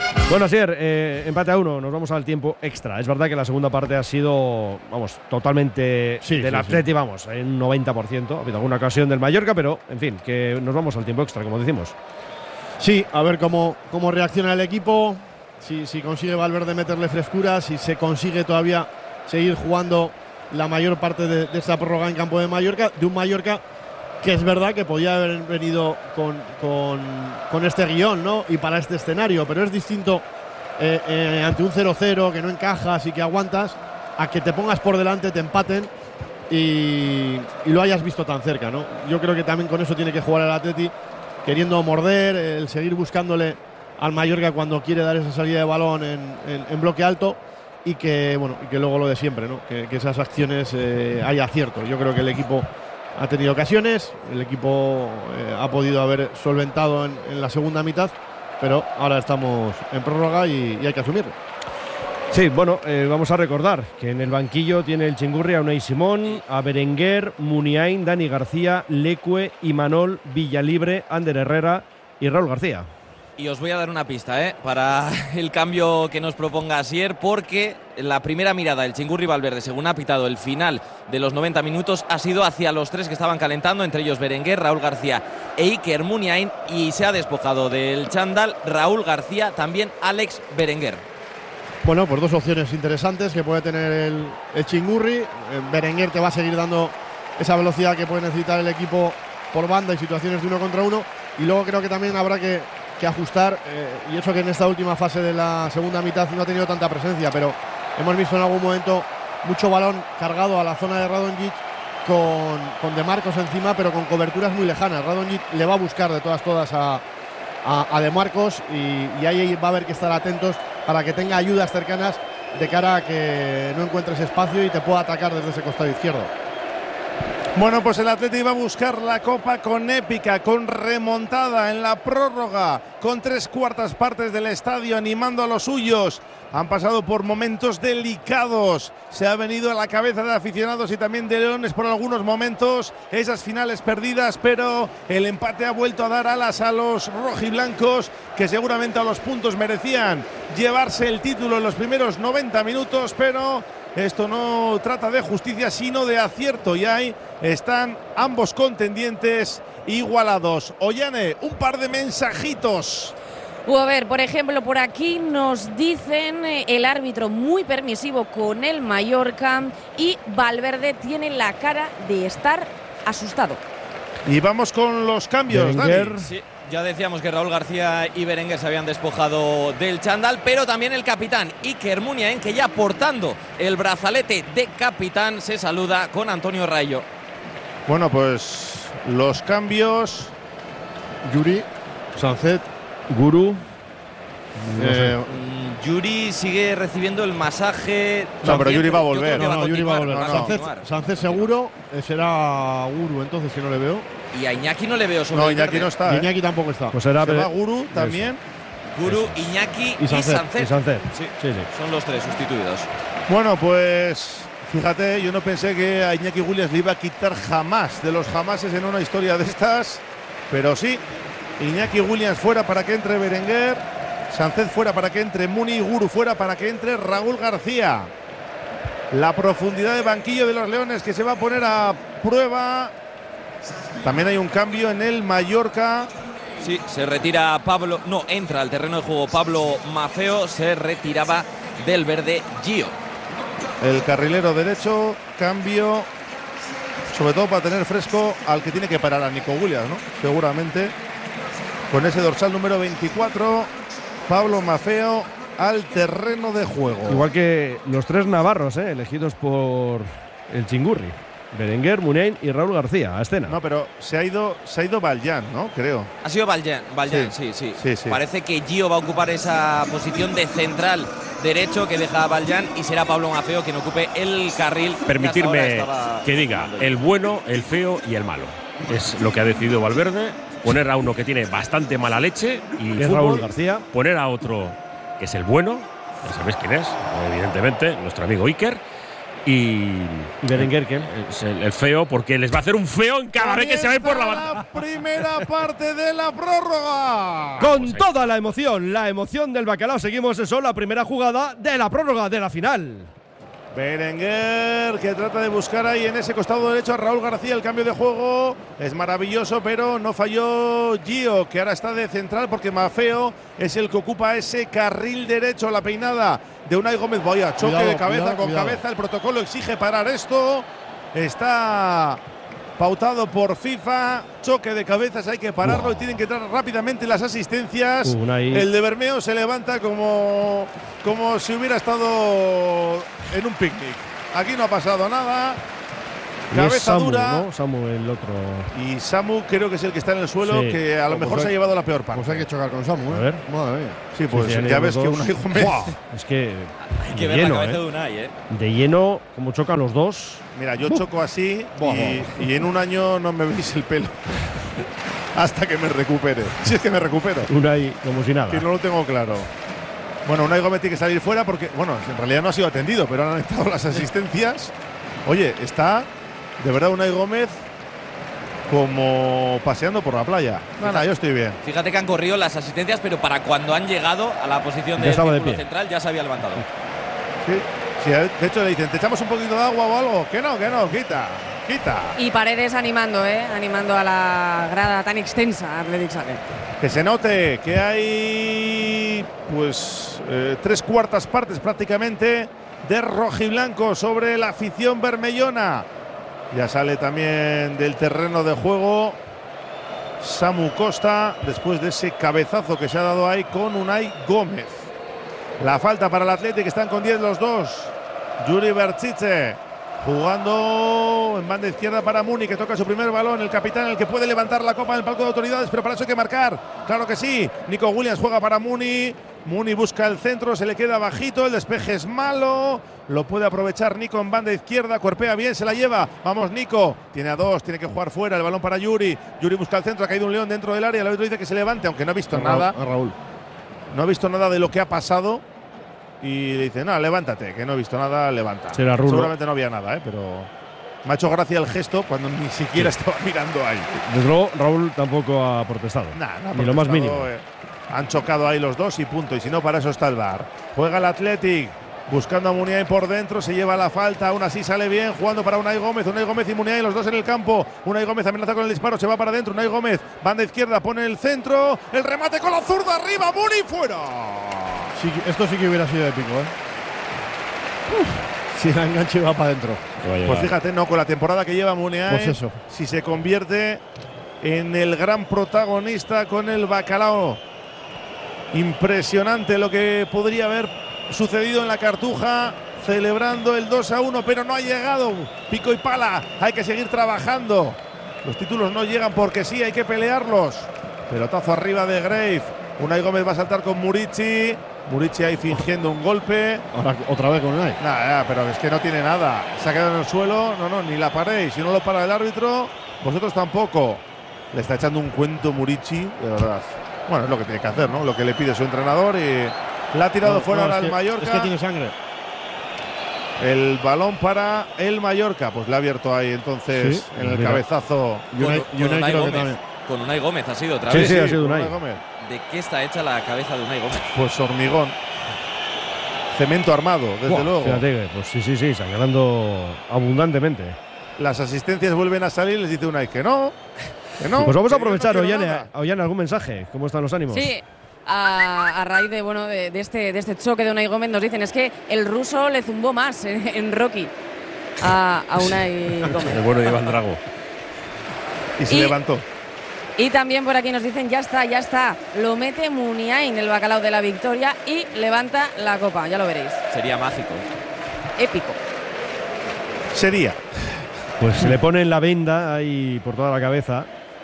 Bueno, Asier, empate a 1, nos vamos al tiempo extra. Es verdad que la segunda parte ha sido, totalmente del Atleti, en un 90%. Ha habido alguna ocasión del Mallorca, pero, en fin, que nos vamos al tiempo extra, como decimos. Sí, a ver cómo reacciona el equipo, si consigue Valverde meterle frescura, si se consigue todavía seguir jugando la mayor parte de esta prórroga en campo de Mallorca, de un Mallorca que es verdad que podía haber venido con este guión, ¿no? Y para este escenario, pero es distinto ante un 0-0 que no encajas y que aguantas, a que te pongas por delante, te empaten y lo hayas visto tan cerca, ¿no? Yo creo que también con eso tiene que jugar el Atleti, queriendo morder, el seguir buscándole al Mallorca cuando quiere dar esa salida de balón en bloque alto y que luego lo de siempre, ¿no? Que esas acciones haya acierto. Yo creo que el equipo ha tenido ocasiones, el equipo ha podido haber solventado en la segunda mitad, pero ahora estamos en prórroga y hay que asumirlo. Sí, vamos a recordar que en el banquillo tiene el Chingurri a Unai Simón, a Berenguer, Muniain, Dani García, Leque, Imanol, Villalibre, Ander Herrera y Raúl García. Y os voy a dar una pista para el cambio que nos proponga Asier, porque la primera mirada del Chingurri Valverde, según ha pitado el final de los 90 minutos, ha sido hacia los tres que estaban calentando, entre ellos Berenguer, Raúl García e Iker Muniain, y se ha despojado del chándal Raúl García, también Alex Berenguer. Bueno, pues dos opciones interesantes que puede tener el Chingurri. Berenguer te va a seguir dando esa velocidad que puede necesitar el equipo por banda y situaciones de 1 contra 1, y luego creo que también habrá que ajustar, y eso que en esta última fase de la segunda mitad no ha tenido tanta presencia, pero hemos visto en algún momento mucho balón cargado a la zona de Radonjic con De Marcos encima, pero con coberturas muy lejanas. Radonjic le va a buscar de todas a De Marcos y ahí va a haber que estar atentos para que tenga ayudas cercanas de cara a que no encuentres espacio y te pueda atacar desde ese costado izquierdo. Bueno, pues el Atleti va a buscar la Copa con épica, con remontada en la prórroga, con 3/4 partes del estadio animando a los suyos. Han pasado por momentos delicados. Se ha venido a la cabeza de aficionados y también de leones por algunos momentos. Esas finales perdidas, pero el empate ha vuelto a dar alas a los rojiblancos, que seguramente a los puntos merecían llevarse el título en los primeros 90 minutos, pero esto no trata de justicia, sino de acierto, y ahí están ambos contendientes igualados. Ollane, un par de mensajitos. A ver, por ejemplo, por aquí nos dicen el árbitro muy permisivo con el Mallorca y Valverde tiene la cara de estar asustado. Y vamos con los cambios, Dani. Sí, ya decíamos que Raúl García y Berenguer se habían despojado del chándal, pero también el capitán Iker Muniain, que ya portando el brazalete de capitán se saluda con Antonio Rayo. Bueno, pues los cambios. Yuri, Sancet, Guru. Yuri sigue recibiendo el masaje. No, pero Yuri va a volver. Yuri va a volver. No. Sancet seguro, será Guru, entonces, que no le veo. Y a Iñaki no le veo sobre No, el Iñaki verde. no está. Iñaki tampoco está. Pues será Se va Guru también. Guru, Iñaki y Sancet. Sí, son los tres sustituidos. Bueno, pues fíjate, yo no pensé que a Iñaki Williams le iba a quitar jamás de los jamases en una historia de estas, pero sí. Iñaki Williams fuera para que entre Berenguer, Sancet fuera para que entre Muni y Guru fuera para que entre Raúl García. La profundidad de banquillo de los Leones que se va a poner a prueba. También hay un cambio en el Mallorca. Sí, se retira Pablo, no, entra al terreno de juego Pablo Maffeo, se retiraba del verde Gio. El carrilero derecho, cambio, sobre todo para tener fresco al que tiene que parar a Nico Williams, ¿no? Seguramente. Con ese dorsal número 24, Pablo Maffeo al terreno de juego. Igual que los tres navarros, elegidos por el Chingurri. Berenguer, Muniain y Raúl García a escena. No, pero se ha ido Valjan, ¿no? Creo. Ha sido Valjan, sí. Sí. Parece que Gio va a ocupar esa posición de central derecho que deja a Valjan y será Pablo Maffeo quien ocupe el carril. Permitirme que diga el bueno, el feo y el malo. Es lo que ha decidido Valverde. Poner a uno que tiene bastante mala leche y fútbol, Raúl García. Poner a otro que es el bueno, ya sabéis quién es, evidentemente, nuestro amigo Iker. Y Berenguer, ¿qué? Es el feo, porque les va a hacer un feo en cada vez que se va por la banda. La primera parte de la prórroga. Con toda la emoción del bacalao, seguimos eso, la primera jugada de la prórroga de la final. Berenguer, que trata de buscar ahí en ese costado derecho a Raúl García. El cambio de juego es maravilloso, pero no falló Gio, que ahora está de central porque Maffeo es el que ocupa ese carril derecho. La peinada de Unai Gómez. Vaya, choque de cabeza con cabeza. El protocolo exige parar esto. Está pautado por FIFA. Choque de cabezas, hay que pararlo y tienen que entrar rápidamente las asistencias. El de Bermeo se levanta como si hubiera estado en un picnic. Aquí no ha pasado nada. Cabeza Samu, dura. ¿no? Samu, el otro. Y Samu creo que es el que está en el suelo, sí. que a lo mejor se ha llevado la peor parte. Pues hay que chocar con Samu, ¿eh? A ver. Madre mía. Sí, pues sí, ya ves que Unai Gómez. Es que. Hay que ver la cabeza de Unai, De lleno, como chocan los dos. Mira, yo choco así y en un año no me veis el pelo. Hasta que me recupere. Si es que me recupero. Unai, como si nada. Que no lo tengo claro. Bueno, Unai Gómez tiene que salir fuera porque, bueno, en realidad no ha sido atendido, pero han estado las asistencias. Oye, está de verdad Unai Gómez como paseando por la playa. Bueno, yo estoy bien. Fíjate que han corrido las asistencias, pero para cuando han llegado a la posición del círculo central ya se había levantado. Sí, de hecho le dicen, ¿te echamos un poquito de agua o algo? Que no, quita. Y Paredes animando a la grada tan extensa, Athletic Sale. Que se note que hay pues 3/4 partes prácticamente de rojiblanco sobre la afición bermellona. Ya sale también del terreno de juego Samu Costa después de ese cabezazo que se ha dado ahí con Unai Gómez. La falta para el Athletic, están con 10 los dos. Yuri Berchiche jugando en banda izquierda para Muni, que toca su primer balón, el capitán, el que puede levantar la copa en el palco de autoridades, pero para eso hay que marcar. Claro que sí. Nico Williams juega para Muni. Muni busca el centro, se le queda bajito, el despeje es malo. Lo puede aprovechar Nico en banda izquierda, cuerpea bien, se la lleva. Vamos Nico, tiene a dos, tiene que jugar fuera, el balón para Yuri. Yuri busca el centro, ha caído un león dentro del área, el árbitro dice que se levante, aunque no ha visto nada. Raúl. No ha visto nada de lo que ha pasado. Y le dice, no, levántate, que no he visto nada, levanta. Seguramente no había nada, pero me ha hecho gracia el gesto cuando ni siquiera estaba mirando ahí. Desde luego, Raúl tampoco ha protestado. Ni lo más mínimo. Han chocado ahí los dos y punto. Y si no, para eso está el VAR. Juega el Athletic, buscando a Muniain por dentro, se lleva la falta, aún así sale bien, jugando para Unai Gómez y Muniain, los dos en el campo. Unai Gómez amenaza con el disparo, se va para adentro. Unai Gómez, banda izquierda, pone el centro, el remate con la zurda arriba, Muni fuera. Sí, esto sí que hubiera sido épico, si la enganche va para adentro. Pues fíjate, no, con la temporada que lleva Muniain, pues eso. Si se convierte en el gran protagonista con el bacalao. Impresionante lo que podría haber sucedido en la Cartuja, celebrando el 2-1, pero no ha llegado. Pico y pala, hay que seguir trabajando. Los títulos no llegan porque sí, hay que pelearlos. Pelotazo arriba de Grave. Unai Gómez va a saltar con Murici. Murici ahí fingiendo un golpe. Ahora otra vez con Unai. Nada, pero es que no tiene nada. Se ha quedado en el suelo. No, ni la paréis. Si no lo para el árbitro, vosotros tampoco. Le está echando un cuento Murici, de verdad. Bueno, es lo que tiene que hacer, ¿no? Lo que le pide su entrenador y la ha tirado fuera ahora el Mallorca. Es que tiene sangre. El balón para el Mallorca. Pues le ha abierto ahí entonces en el cabezazo. Con Unai Gómez ha sido otra vez. Sí, ha sido Unai. ¿De qué está hecha la cabeza de Unai Gómez? Pues hormigón. Cemento armado, desde luego. Fíjate, pues sí, sangrando abundantemente. Las asistencias vuelven a salir, les dice Unai que no. Pues vamos a aprovechar, Ollane, algún mensaje. ¿Cómo están los ánimos? Sí, a raíz de este choque de Unai Gómez nos dicen es que el ruso le zumbó más en Rocky a Unai Gómez. El bueno de Iván Drago. Y se levantó. Y también por aquí nos dicen, ya está. Lo mete Muniain, el bacalao de la victoria, y levanta la copa, ya lo veréis. Sería mágico. Épico. Sería. Pues se le ponen la venda ahí por toda la cabeza.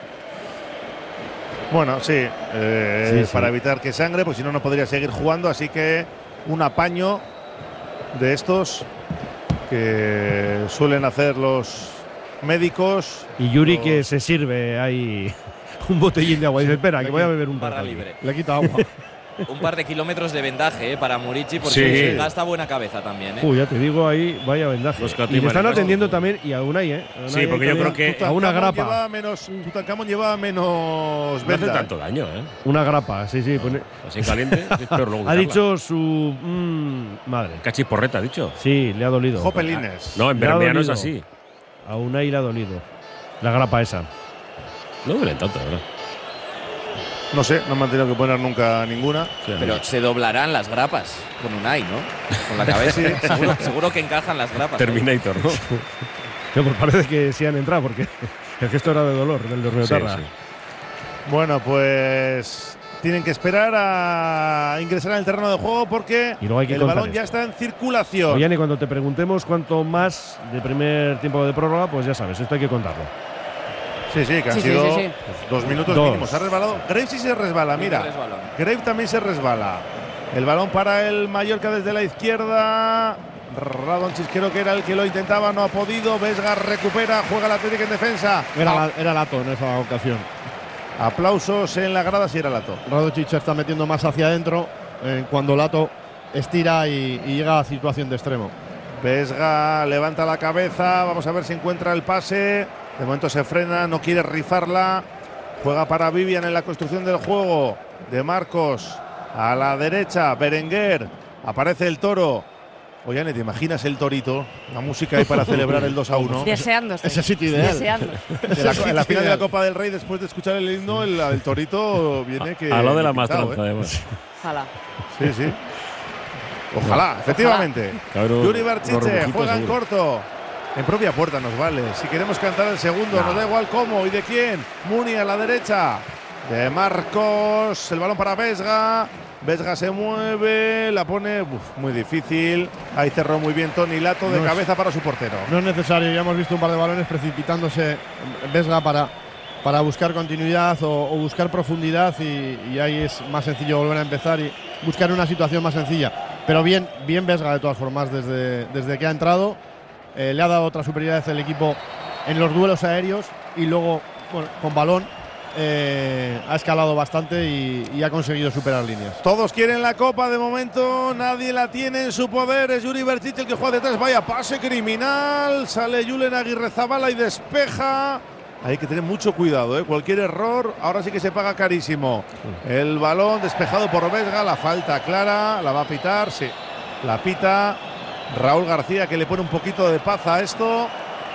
Bueno, sí. Para evitar que sangre, pues si no, no podría seguir jugando. Así que un apaño de estos que suelen hacer los médicos. Y Yuri que se sirve ahí un botellín de agua y dice, espera, que voy a beber un barra rato. libre. Le quita agua. un par de kilómetros de vendaje para Murici, porque gasta buena cabeza también. Ya te digo ahí, vaya vendaje. Y le están atendiendo también, y a Unai, Sí, porque yo creo que a una grapa. Tutankamón llevaba menos no hace tanto daño, Una grapa, sí. Así caliente, es peor luego. Ha dicho su madre. Cachiporreta, ha dicho. Sí, le ha dolido. Jopelines. No, en Bermea no es así. A Unai le ha dolido. La grapa esa. No duele tanto, ¿verdad? No sé, no me han tenido que poner nunca ninguna. Pero se doblarán las grapas con Unai, ¿no? Con la cabeza. seguro que encajan las grapas. Terminator, ¿no? Pues parece que sí han entrado, porque el gesto era de dolor del de Ormeotarra. Sí. Bueno, pues tienen que esperar a ingresar en el terreno de juego porque el balón ya está en circulación. Oye, y cuando te preguntemos cuánto más de primer tiempo de prórroga, pues ya sabes, esto hay que contarlo. Sí, que han sido pues, 2 minutos mínimos. Ha resbalado. Grave sí se resbala, mira. Grave también se resbala. El balón para el Mallorca desde la izquierda. Radonjic creo que era el que lo intentaba, no ha podido. Vesga recupera, juega el Atlético en defensa. Era Lato en esa ocasión. Aplausos en la grada si era Lato. Radonjic se está metiendo más hacia adentro cuando Lato estira y llega a situación de extremo. Vesga levanta la cabeza, vamos a ver si encuentra el pase. De momento se frena, no quiere rifarla. Juega para Vivian en la construcción del juego. De Marcos a la derecha, Berenguer. Aparece el toro. Oye, ¿te imaginas el torito? La música ahí para celebrar el 2-1. Deseando. Ese sitio ideal. Deseando. En la final de la Copa del Rey, después de escuchar el himno, el torito viene que. A lo de la maestranza, además. Ojalá. Sí. Ojalá, efectivamente. Yuri Barchiche juega en corto. En propia puerta nos vale. Si queremos cantar el segundo, nos da igual cómo y de quién. Muni a la derecha. De Marcos. El balón para Vesga. Vesga se mueve. La pone muy difícil. Ahí cerró muy bien Toni Lato de cabeza para su portero. No es necesario. Ya hemos visto un par de balones precipitándose Vesga para buscar continuidad o buscar profundidad. Y ahí es más sencillo volver a empezar y buscar una situación más sencilla. Pero bien Vesga de todas formas desde que ha entrado. Le ha dado otra superioridad al equipo en los duelos aéreos y luego con balón ha escalado bastante y ha conseguido superar líneas. Todos quieren la copa, de momento nadie la tiene en su poder. Es Yuri Berchiche el que juega detrás. Vaya pase criminal. Sale Julen Aguirrezabala y despeja. Hay que tener mucho cuidado, cualquier error ahora sí que se paga carísimo. El balón despejado por Vesga, la falta clara, la va a pitar, sí, la pita. Raúl García que le pone un poquito de paz a esto.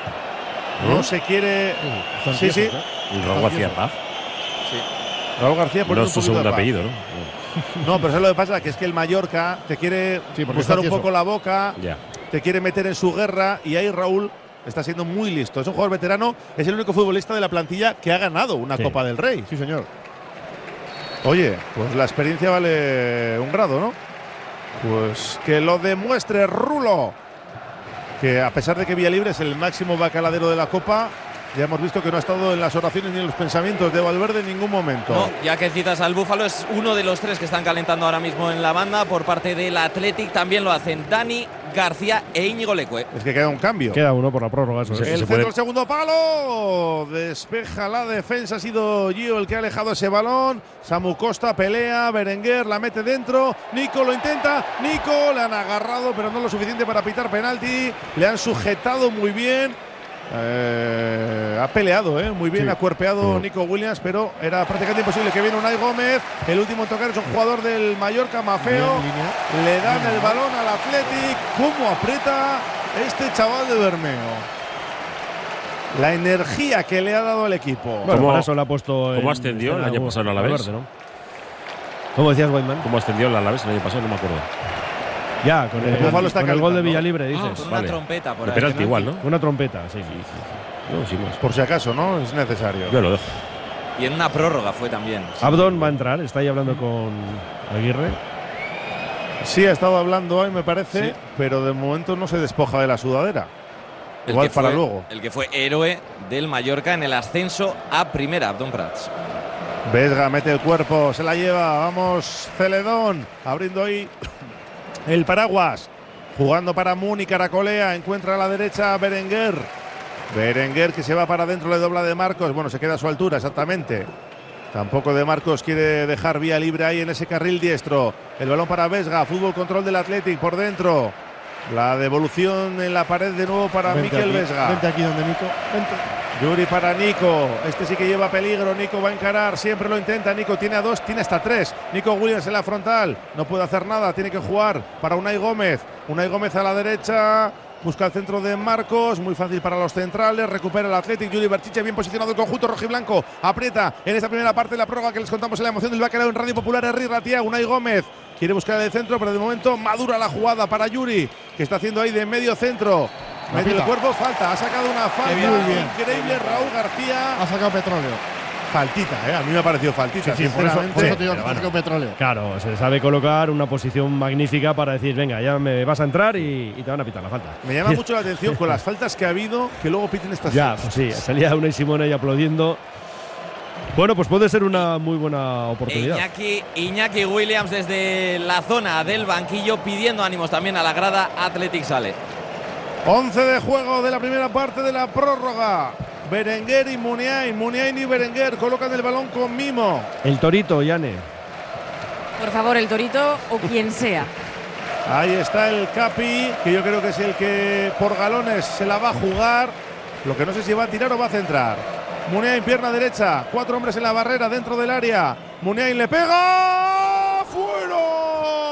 No se quiere. Sí. Raúl García Paz. Sí. Raúl García pone un poquito segundo de paz. apellido, ¿no? No, pero eso lo que pasa que es que el Mallorca te quiere buscar un poco la boca, te quiere meter en su guerra y ahí Raúl está siendo muy listo. Es un jugador veterano, es el único futbolista de la plantilla que ha ganado una Copa del Rey. Sí, señor. Oye, pues la experiencia vale un grado, ¿no? Pues que lo demuestre Rulo, que a pesar de que Villalibre es el máximo bacaladero de la Copa, ya hemos visto que no ha estado en las oraciones ni en los pensamientos de Valverde en ningún momento. No, ya que citas al Búfalo, es uno de los 3 que están calentando ahora mismo en la banda. Por parte del Athletic también lo hacen Dani, García e Íñigo Leque. Es que queda un cambio. Queda uno por la prórroga. Eso el centro del segundo palo. Despeja la defensa. Ha sido Gio el que ha alejado ese balón. Samu Costa pelea. Berenguer la mete dentro. Nico lo intenta. Nico le han agarrado, pero no lo suficiente para pitar penalti. Le han sujetado muy bien. Ha peleado muy bien, ha cuerpeado Nico Williams, pero era prácticamente imposible que viene Unai Gómez. El último en tocar es un jugador del Mallorca, Mafeo. Le dan el balón al Athletic. ¿Cómo aprieta este chaval de Bermeo? La energía que le ha dado al equipo. Bueno, por eso le ha puesto. ¿Cómo ascendió el año pasado al Alavés? ¿No? ¿Cómo decías, Weidman? ¿Cómo ascendió el Alavés el año pasado? No me acuerdo. Ya, con el gol de Villalibre, dices. Con una trompeta por ahí. De penalti igual, ¿no? Una trompeta, sí. No, sí más. Por si acaso, ¿no? Es necesario. Yo lo dejo. Y en una prórroga fue también. Abdón va a entrar, está ahí hablando con Aguirre. Sí, ha estado hablando hoy, me parece, pero de momento no se despoja de la sudadera. Igual para luego. El que fue héroe del Mallorca en el ascenso a primera, Abdón Prats. Vesga mete el cuerpo, se la lleva. Vamos, Celedón, abriendo ahí el paraguas, jugando para Muni, caracolea, encuentra a la derecha Berenguer. Berenguer que se va para adentro, le dobla de Marcos, bueno, se queda a su altura exactamente. Tampoco De Marcos quiere dejar vía libre ahí en ese carril diestro. El balón para Vesga, fútbol control del Athletic por dentro. La devolución en la pared de nuevo para Mikel Vesga. Vente aquí donde Nico, vente. Yuri para Nico, este sí que lleva peligro, Nico va a encarar, siempre lo intenta, Nico tiene a 2, tiene hasta 3, Nico Williams en la frontal, no puede hacer nada, tiene que jugar para Unai Gómez a la derecha, busca el centro de Marcos, muy fácil para los centrales, recupera el Athletic, Yuri Berchiche, bien posicionado el conjunto rojiblanco, aprieta en esta primera parte de la prórroga que les contamos en la emoción del Bacalao en Radio Popular, Herri Ratia, Unai Gómez quiere buscar el centro, pero de momento madura la jugada para Yuri, que está haciendo ahí de medio centro. Mete el cuerpo, falta, ha sacado una falta increíble Raúl García. Ha sacado petróleo. Faltita, a mí me ha parecido faltita. Sí, por eso te digo que ha sacado petróleo. Claro, se sabe colocar una posición magnífica para decir, venga, ya me vas a entrar y te van a pitar la falta. Me llama mucho la atención con las faltas que ha habido, que luego piten estas faltas. Pues sí, salía Unai Simón ahí aplaudiendo. Bueno, pues puede ser una muy buena oportunidad. Iñaki Williams desde la zona del banquillo pidiendo ánimos también a la grada. Athletic sale. 11 de juego de la primera parte de la prórroga. Berenguer y Muniain. Muniain y Berenguer colocan el balón con mimo. El Torito, Yane. Por favor, el Torito o quien sea. Ahí está el Capi, que yo creo que es el que por galones se la va a jugar. Lo que no sé si va a tirar o va a centrar. Muniain, pierna derecha. 4 hombres en la barrera dentro del área. Muniain le pega. ¡Fuera!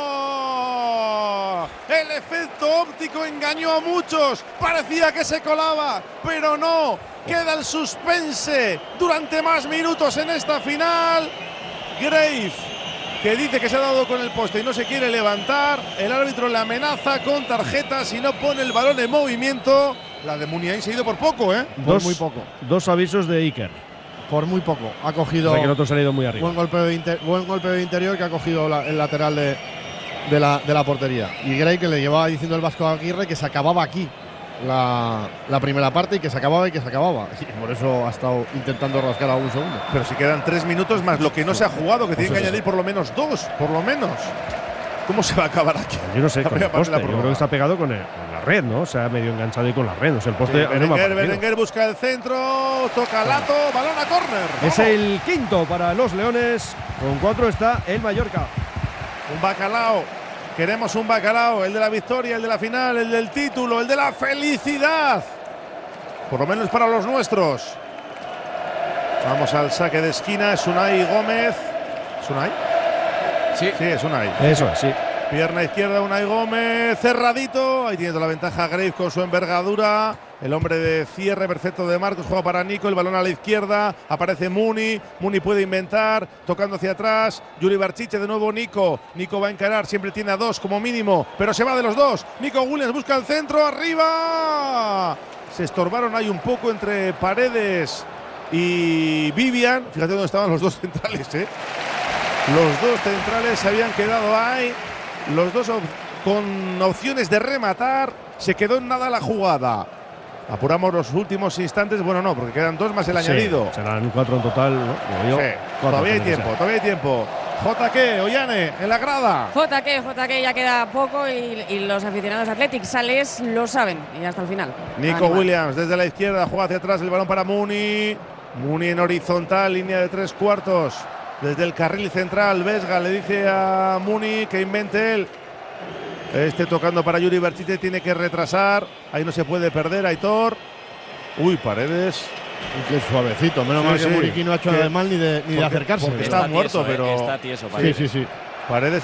El efecto óptico engañó a muchos. Parecía que se colaba, pero no. Queda el suspense durante más minutos en esta final. Grave, que dice que se ha dado con el poste y no se quiere levantar. El árbitro le amenaza con tarjeta si no pone el balón en movimiento. La de Muniain se ha ido por poco, Por muy poco. 2 avisos de Iker. Por muy poco. Ha cogido. Que el otro se ha ido muy arriba. Buen golpe de interior que ha cogido el lateral de la portería. Y Gray, que le llevaba diciendo el Vasco Aguirre que se acababa aquí la primera parte y que se acababa. Y por eso ha estado intentando rascar algún segundo. Pero si quedan 3 minutos más lo que no se ha jugado, que tiene que añadir por lo menos 2, por lo menos. ¿Cómo se va a acabar aquí? Yo no sé, con el poste. Yo creo que está pegado con la red, ¿no? O sea, medio enganchado ahí con la red. O sea, el poste. Berenguer busca el centro, toca Lato, balón a córner. Es el quinto para los Leones. Con 4 está el Mallorca. Un Bacalao. Queremos un Bacalao, el de la victoria, el de la final, el del título, el de la felicidad. Por lo menos para los nuestros. Vamos al saque de esquina, es Unai Gómez. ¿Es Unai? Sí, es Unai. Eso es, sí. Pierna izquierda, Unai Gómez, cerradito. Ahí tiene toda la ventaja Grave con su envergadura. El hombre de cierre perfecto de Marcos juega para Nico, el balón a la izquierda, aparece Muni puede inventar, tocando hacia atrás, Yuri Berchiche, de nuevo Nico va a encarar, siempre tiene a 2 como mínimo, pero se va de los 2, Nico Williams busca el centro, arriba, se estorbaron ahí un poco entre Paredes y Vivian, fíjate dónde estaban los 2 centrales, los 2 centrales se habían quedado ahí, los 2 con opciones de rematar, se quedó en nada la jugada. Apuramos los últimos instantes, bueno no, porque quedan 2 más el añadido. Serán 4 en total, ¿no? Sí, todavía hay tiempo. JK, Ollane, en la grada. JK, ya queda poco y los aficionados Athletic Sales lo saben y hasta el final. Nico Williams desde la izquierda, juega hacia atrás, el balón para Muni en horizontal, línea de 3 cuartos. Desde el carril central, Vesga le dice a Muni que invente él. Tocando para Yuri Berchiche, tiene que retrasar. Ahí no se puede perder, Aitor. Uy, Paredes. Qué suavecito. Menos mal que Muriqui no ha hecho nada de mal ni de acercarse. Porque está muerto, tieso, pero. Está tieso, Paredes. Sí. Paredes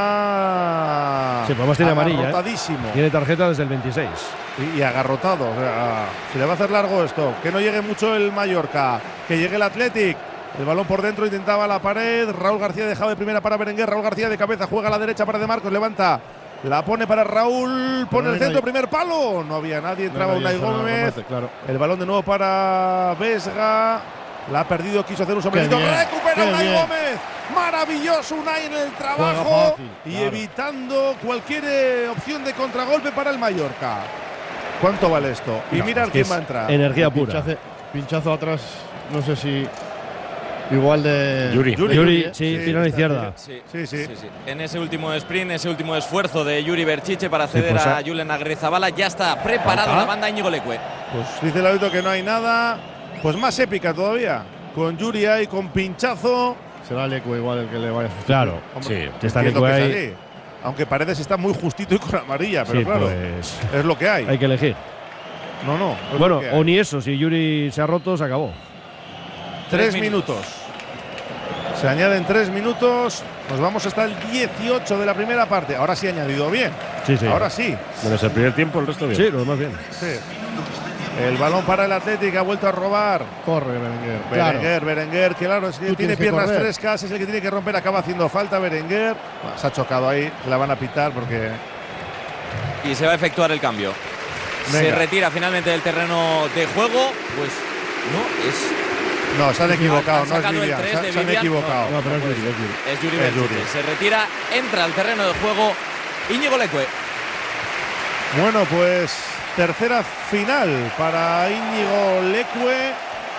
está. Sí, además tiene amarilla. Agarrotadísimo. Tiene tarjeta desde el 26. Y agarrotado. O sea, se le va a hacer largo esto. Que no llegue mucho el Mallorca. Que llegue el Athletic. El balón por dentro, intentaba la pared. Raúl García dejaba de primera para Berenguer. Raúl García de cabeza, juega a la derecha para De Marcos, levanta. La pone para Raúl, pone el centro, primer palo. No había nadie, entraba Unai Gómez. Claro. El balón de nuevo para Vesga. La ha perdido, quiso hacer un sombrerito. Recupera Unai Gómez. Maravilloso Unai en el trabajo. Y evitando cualquier opción de contragolpe para el Mallorca. ¿Cuánto vale esto? Y mira quién va a entrar. Energía pura. Pinchazo atrás, no sé si. Igual de Yuri, sí, tiro a la izquierda. Sí. En ese último sprint, ese último esfuerzo de Yuri Berchiche para ceder a Julen Agrizabala, ya está preparado la banda Íñigo Leque. Pues dice el árbitro que no hay nada. Pues más épica todavía. con Yuri ahí con pinchazo. Será Leque igual el que le vaya a sustituir. Claro, Hombre, sí, está entiendo Leque que ahí. es así. Aunque Paredes está muy justito y con amarilla, pero Sí, claro, pues es lo que hay. hay que elegir. No, es Bueno, lo que hay. o ni eso, si Yuri se ha roto, se acabó. 3 minutos. Se añaden 3 minutos. Nos vamos hasta el 18 de la primera parte. Ahora sí ha añadido bien. Sí, sí. Ahora sí. Menos el primer tiempo, el resto bien. Sí, lo demás bien. Sí. El balón para el Atlético, ha vuelto a robar. Corre, Berenguer. Berenguer, claro, es que Tú tiene tienes que piernas correr. frescas, es el que tiene que romper, acaba haciendo falta Berenguer. Bueno, se ha chocado ahí, la van a pitar porque… Y se va a efectuar el cambio. Se Venga. retira finalmente del terreno de juego. Pues no, es No, se han equivocado, Han no es sacado el Vivian, 3 se de han Vivian. equivocado. No, pero es Yuri. Es Yuri Es Berchiche. Yuri. Se retira, entra al terreno de juego Íñigo Leque. Bueno, pues tercera final para Íñigo Leque.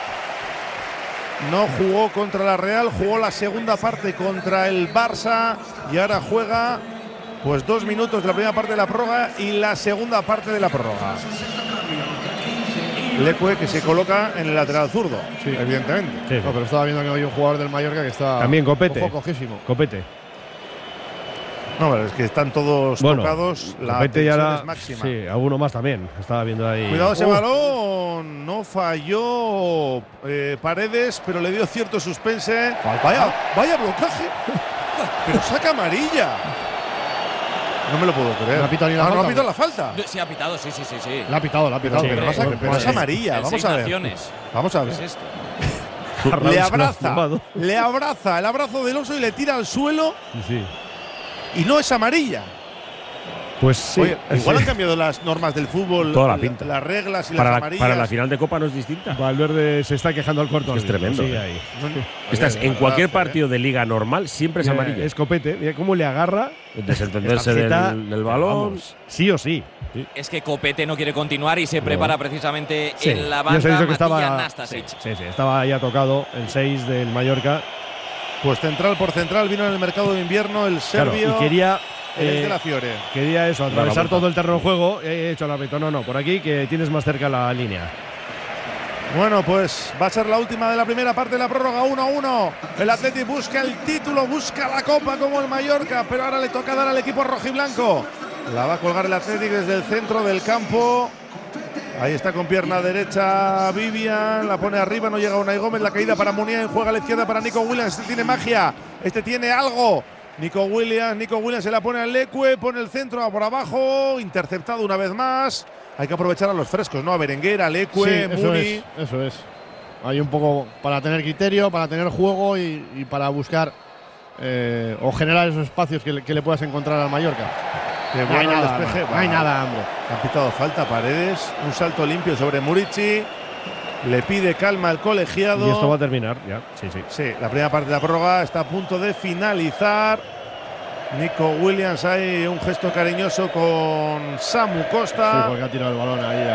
No jugó contra la Real, jugó la segunda parte contra el Barça y ahora juega pues 2 minutos de la primera parte de la prórroga y la segunda parte de la prórroga. Leque que se coloca en el lateral zurdo, Sí. evidentemente. Sí, sí. No, pero estaba viendo que hay un jugador del Mallorca que está. También Copete. Ojo, cojísimo. Copete. No, pero es que están todos Bueno, tocados, la Copete ya tensión era. es máxima. Sí, alguno más también. Estaba viendo ahí. Cuidado ese balón, no falló Paredes, pero le dio cierto suspense. Vaya blocaje, pero saca amarilla. No me lo puedo creer. No ha pitado ni la no falta, ha pitado ¿no? la falta. Sí, ha pitado, sí. La ha pitado. Sí, pero sí, pero es amarilla, El vamos Seis a ver. Naciones. Vamos a ¿Qué ver. es esto? Le Raúl se lo ha abraza, fumado. le abraza el abrazo del oso y le tira al suelo Sí. y no es amarilla. Pues sí. Oye, igual sí. han cambiado las normas del fútbol, Toda la pinta. las reglas y Para las la, amarillas. para la final de Copa no es distinta. Valverde se está quejando al cuarto. Es árbitro, tremendo, sigue ¿eh? ahí. Estás Oye, en de cualquier verdad, partido de liga normal, siempre es Mira, amarilla. es Copete. Mira cómo le agarra. Desentenderse tarjeta, del balón. vamos, sí o sí. Es que Copete no quiere continuar y se prepara precisamente Sí. en la Ya os he banda dicho que Matilla estaba. Nastasic. Sí, estaba ya tocado el 6 del Mallorca. Pues central por central vino en el mercado de invierno el Claro, serbio. y quería. el de la Fiore. Quería eso, atravesar vuelta. todo el terreno de juego. He hecho el árbitro. No, por aquí que tienes más cerca la línea. Bueno, pues va a ser la última de la primera parte de la prórroga, 1-1. El Atleti busca el título, busca la copa como el Mallorca, pero ahora le toca dar al equipo rojiblanco. La va a colgar el Atleti desde el centro del campo. Ahí está con pierna derecha Vivian, la pone arriba, no llega Unai Gómez, la caída para Muniain, juega a la izquierda para Nico Williams. Este tiene magia, este tiene algo. Nico Williams se la pone al Leque, pone el centro por abajo, interceptado una vez más. Hay que aprovechar a los frescos, ¿no? A Berenguer, a Leque, Muni. Eso es. Hay un poco para tener criterio, para tener juego y para buscar o generar esos espacios que le puedas encontrar al Mallorca. Qué No hay bueno el nada, despeje. no hay nada, hombre. Han pitado falta Paredes, un salto limpio sobre Murici. Le pide calma al colegiado. Y esto va a terminar, ya. Sí. Sí, la primera parte de la prórroga está a punto de finalizar. Nico Williams, hay un gesto cariñoso con Samu Sí, Costa. porque ha tirado el balón ahí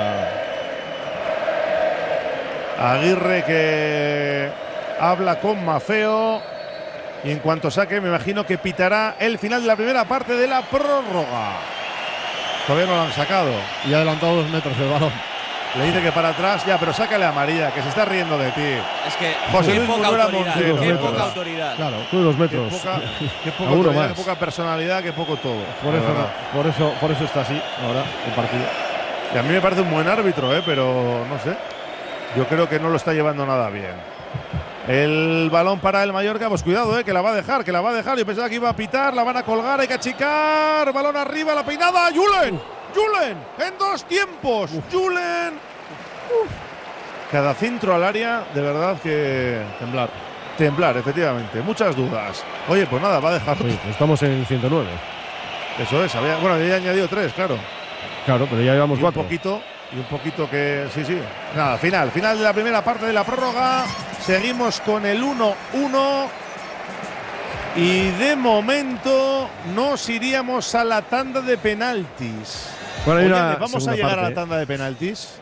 Aguirre que habla con Mafeo. Y en cuanto saque, me imagino que pitará el final de la primera parte de la prórroga. Todavía no lo han sacado. y ha adelantado 2 metros el balón. Le dice que para atrás, ya, pero sácale amarilla, que se está riendo de ti. Es que José qué Luis poca Murera autoridad, Montero. qué Dos poca metros. autoridad. Claro. Unos Qué metros. poca, qué poca A uno autoridad, más. qué poca personalidad, qué poco todo. Por eso está así ahora el partido. Y a mí me parece un buen árbitro, pero no sé. Yo creo que no lo está llevando nada bien. El balón para el Mallorca, pues cuidado, que la va a dejar, Yo pensaba que iba a pitar, la van a colgar, hay que achicar. Balón arriba, la peinada, Julen, en 2 tiempos. Julen. Cada centro al área, de verdad que temblar, efectivamente. Muchas dudas. Oye, pues nada, va a dejar. Sí, pues estamos en el 109. Eso es, bueno, ya he añadido 3, claro. Claro, pero ya llevamos Y un 4. poquito que… Sí. Nada, final de la primera parte de la prórroga. Seguimos con el 1-1. Y de momento nos iríamos a la tanda de penaltis. Bueno, hay Oye, una ¿vamos a segunda llegar a parte. la tanda de penaltis?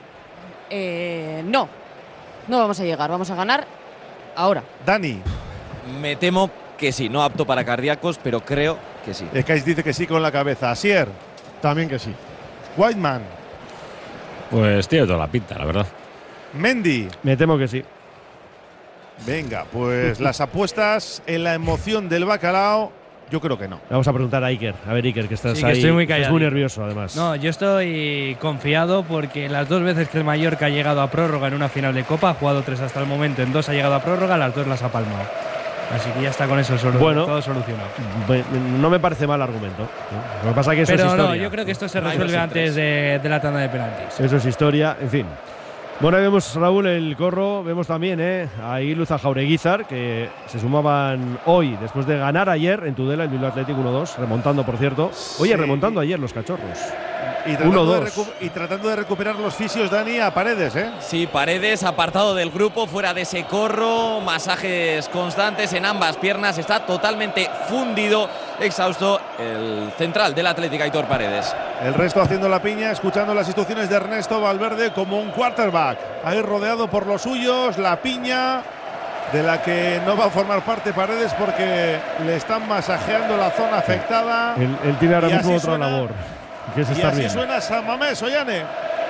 No vamos a llegar, vamos a ganar ahora. Dani, Me temo que sí, no apto para cardíacos, pero creo que sí. Kais dice que sí con la cabeza. Asier, También que sí. Whiteman, Pues tiene toda la pinta, la verdad. Mendy, Me temo que sí. Venga, pues las apuestas en la emoción del bacalao, yo creo que no. Vamos a preguntar a Iker. A ver, Iker, que estás Sí, que ahí. estoy muy callado. Es muy nervioso, además. No, yo estoy confiado porque las 2 veces que el Mallorca ha llegado a prórroga en una final de Copa, ha jugado 3 hasta el momento, en 2 ha llegado a prórroga, las 2 las ha palmado. Así que ya está con eso todo solucionado. No me parece mal argumento. Lo que pasa es que eso es historia. No, yo creo que esto se resuelve antes de la tanda de penaltis. Eso es historia, en fin. Bueno, ahí vemos, Raúl, el corro. Vemos también a Iluza Jaureguizar, que se sumaban hoy, después de ganar ayer en Tudela, el Bilbao Athletic 1-2, remontando, por cierto. Oye, remontando ayer los cachorros. Y tratando de recuperar los fisios, Dani, a Paredes, ¿eh? Sí, Paredes apartado del grupo, fuera de ese corro, masajes constantes en ambas piernas, está totalmente fundido, exhausto el central del Athletic, Aitor Paredes. El resto haciendo la piña, escuchando las instrucciones de Ernesto Valverde como un quarterback. Ahí rodeado por los suyos, la piña de la que no va a formar parte Paredes porque le están masajeando la zona afectada. Él tiene ahora mismo otra labor. Que es y estar así bien. Suena San Mamés, Ollane.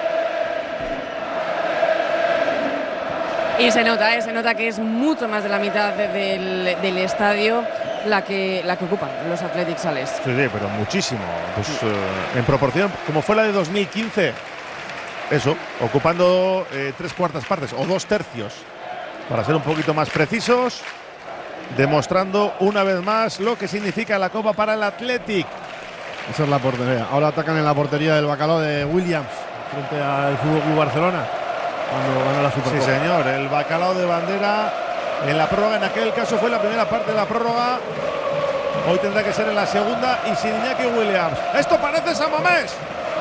Y se nota que es mucho más de la mitad del estadio la que ocupan los Athletic Sales. Sí, pero muchísimo. Pues, en proporción, como fue la de 2015, eso, ocupando 3/4 partes o 2/3, para ser un poquito más precisos, demostrando una vez más lo que significa la Copa para el Athletic. Esa es la portería. Ahora atacan en la portería del bacalao de Williams frente al Fútbol Club Barcelona cuando gana la Supercopa. Sí, señor, el bacalao de bandera en la prórroga. En aquel caso fue la primera parte de la prórroga. Hoy tendrá que ser en la segunda y sin Iñaki Williams. Esto parece San Mamés.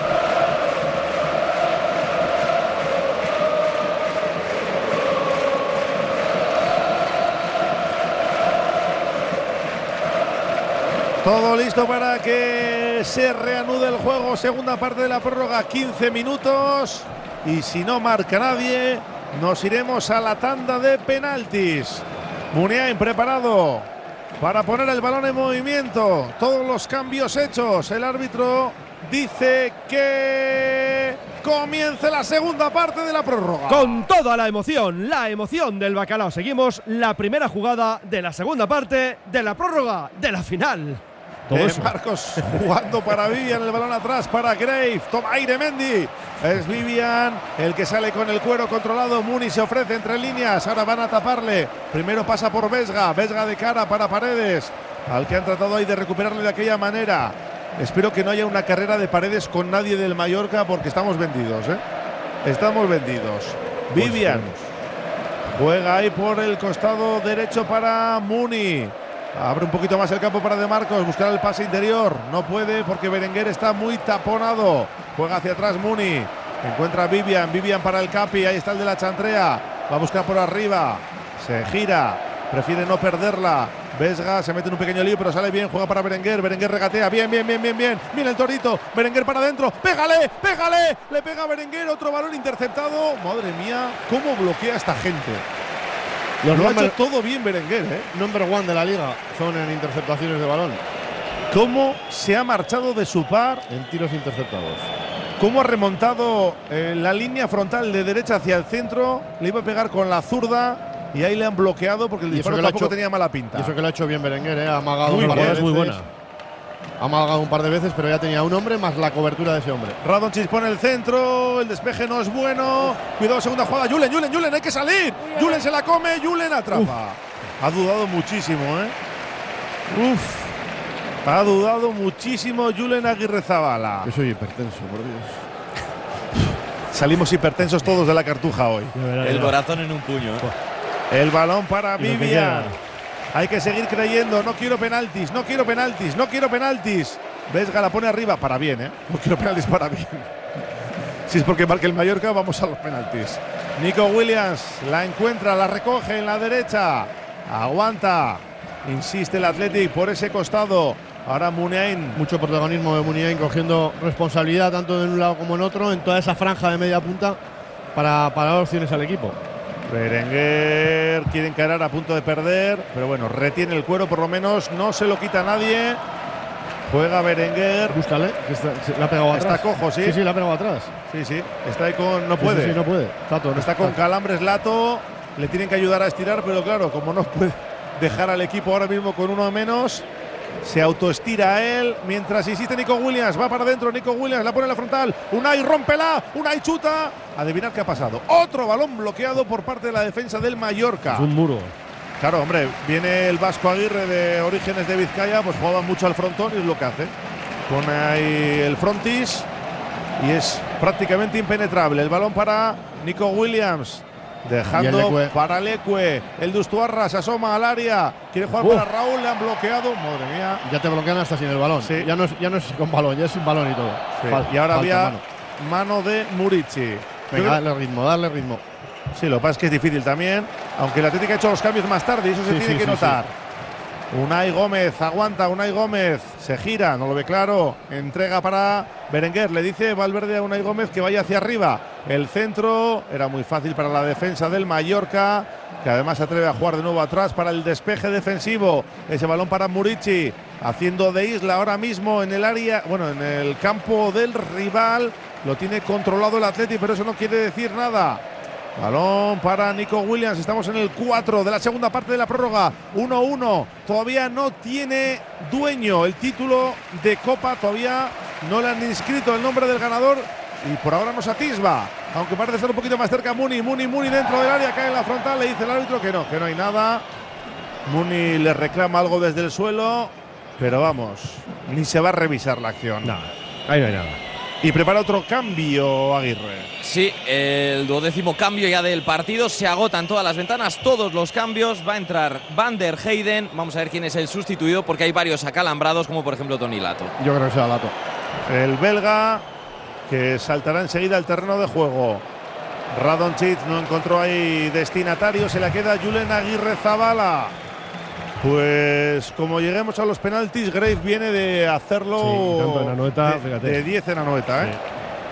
Todo listo para que se reanude el juego. Segunda parte de la prórroga, 15 minutos. Y si no marca nadie, nos iremos a la tanda de penaltis. Muniain preparado para poner el balón en movimiento. Todos los cambios hechos. El árbitro dice que comience la segunda parte de la prórroga. Con toda la emoción del bacalao. Seguimos la primera jugada de la segunda parte de la prórroga de la final. Marcos jugando para Vivian, el balón atrás para Grave, toma aire Mendy, es Vivian el que sale con el cuero controlado. Muni se ofrece entre líneas, ahora van a taparle, primero pasa por Vesga de cara para Paredes, al que han tratado ahí de recuperarle de aquella manera. Espero que no haya una carrera de Paredes con nadie del Mallorca porque estamos vendidos, estamos vendidos. Vivian juega ahí por el costado derecho para Muni. Abre un poquito más el campo para De Marcos, buscar el pase interior, no puede porque Berenguer está muy taponado. Juega hacia atrás Muni, encuentra a Vivian para el Capi, ahí está el de la chantrea, va a buscar por arriba, se gira, prefiere no perderla. Vesga se mete en un pequeño lío pero sale bien, juega para Berenguer regatea, bien, viene el Torito, Berenguer para adentro, pégale, le pega a Berenguer, otro balón interceptado. Madre mía, cómo bloquea esta gente. Lo ha hecho todo bien Berenguer, Number one de la liga son en interceptaciones de balón. ¿Cómo se ha marchado de su par en tiros interceptados? ¿Cómo ha remontado la línea frontal de derecha hacia el centro? Le iba a pegar con la zurda y ahí le han bloqueado porque el disparo tampoco tenía mala pinta. Y eso que lo ha hecho bien Berenguer, ha amagado muy un par de veces. Muy buena. Ha amagado un par de veces, pero ya tenía un hombre más la cobertura de ese hombre. Radonjic pone el centro, el despeje no es bueno. Cuidado, segunda jugada. Julen, hay que salir. Julen se la come, Julen atrapa. Ha dudado muchísimo, Ha dudado muchísimo Julen Aguirrezabala. Yo soy hipertenso, por Dios. Salimos hipertensos todos de la cartuja hoy. El corazón en un puño. El balón para Vivian. Hay que seguir creyendo. No quiero penaltis. Vesga la pone arriba. Para bien, No quiero penaltis para bien. Si es porque marca el Mallorca, vamos a los penaltis. Nico Williams la encuentra, la recoge en la derecha. Aguanta. Insiste el Athletic por ese costado. Ahora Muniain. Mucho protagonismo de Muniain cogiendo responsabilidad tanto de un lado como en otro en toda esa franja de media punta para dar opciones al equipo. Berenguer quiere encarar a punto de perder, pero bueno, retiene el cuero por lo menos, no se lo quita nadie. Juega Berenguer. Búscale, que la ha pegado atrás. Está cojo, sí. Sí, la ha pegado atrás. Sí, está ahí con… No puede. Sí, no puede. Está con calambres Lato. le tienen que ayudar a estirar, pero claro, como no puede dejar al equipo ahora mismo con uno menos, se autoestira a él, mientras insiste Nico Williams, va para adentro, Nico Williams la pone en la frontal, Unai rómpela, Unai chuta, adivinad qué ha pasado, otro balón bloqueado por parte de la defensa del Mallorca. Es un muro. Claro, hombre, viene el Vasco Aguirre de Orígenes de Vizcaya, pues jugaba mucho al frontón y es lo que hace. Pone ahí el frontis y es prácticamente impenetrable. El balón para Nico Williams, dejando para Leque. El de Ustuarra se asoma al área, quiere jugar para Raúl, le han bloqueado. Madre mía. Ya te bloquean hasta sin el balón. Sí. Ya no es con balón, ya es sin balón y todo. Sí. Y ahora había mano de Murici. Venga, darle ritmo. Sí, lo que pasa es que es difícil también, aunque el Atlético ha hecho los cambios más tarde y eso se tiene que notar. Unai Gómez aguanta, Unai Gómez se gira, no lo ve claro, entrega para Berenguer, le dice Valverde a Unai Gómez que vaya hacia arriba. El centro era muy fácil para la defensa del Mallorca, que además se atreve a jugar de nuevo atrás para el despeje defensivo. Ese balón para Murici, haciendo de isla ahora mismo en el área, bueno, en el campo del rival. Lo tiene controlado el Atlético, pero eso no quiere decir nada. Balón para Nico Williams, estamos en el 4 de la segunda parte de la prórroga, 1-1, todavía no tiene dueño el título de Copa, todavía no le han inscrito el nombre del ganador y por ahora nos atisba, aunque parece estar un poquito más cerca Muni dentro del área, cae en la frontal, le dice el árbitro que no hay nada. Muni le reclama algo desde el suelo, pero vamos, ni se va a revisar la acción. No, ahí no hay nada. Y prepara otro cambio Aguirre. Sí, el 12º cambio ya del partido. Se agotan todas las ventanas, todos los cambios. Va a entrar Van der Heyden. Vamos a ver quién es el sustituido, porque hay varios acalambrados, como por ejemplo Toni Lato. Yo creo que será Lato. El belga, que saltará enseguida al terreno de juego. Radonjic no encontró ahí destinatario. Se la queda Julen Aguirrezabala. Pues como lleguemos a los penaltis, Grave viene de hacerlo tanto en Anoeta, fíjate. De 10 en Anoeta. Sí.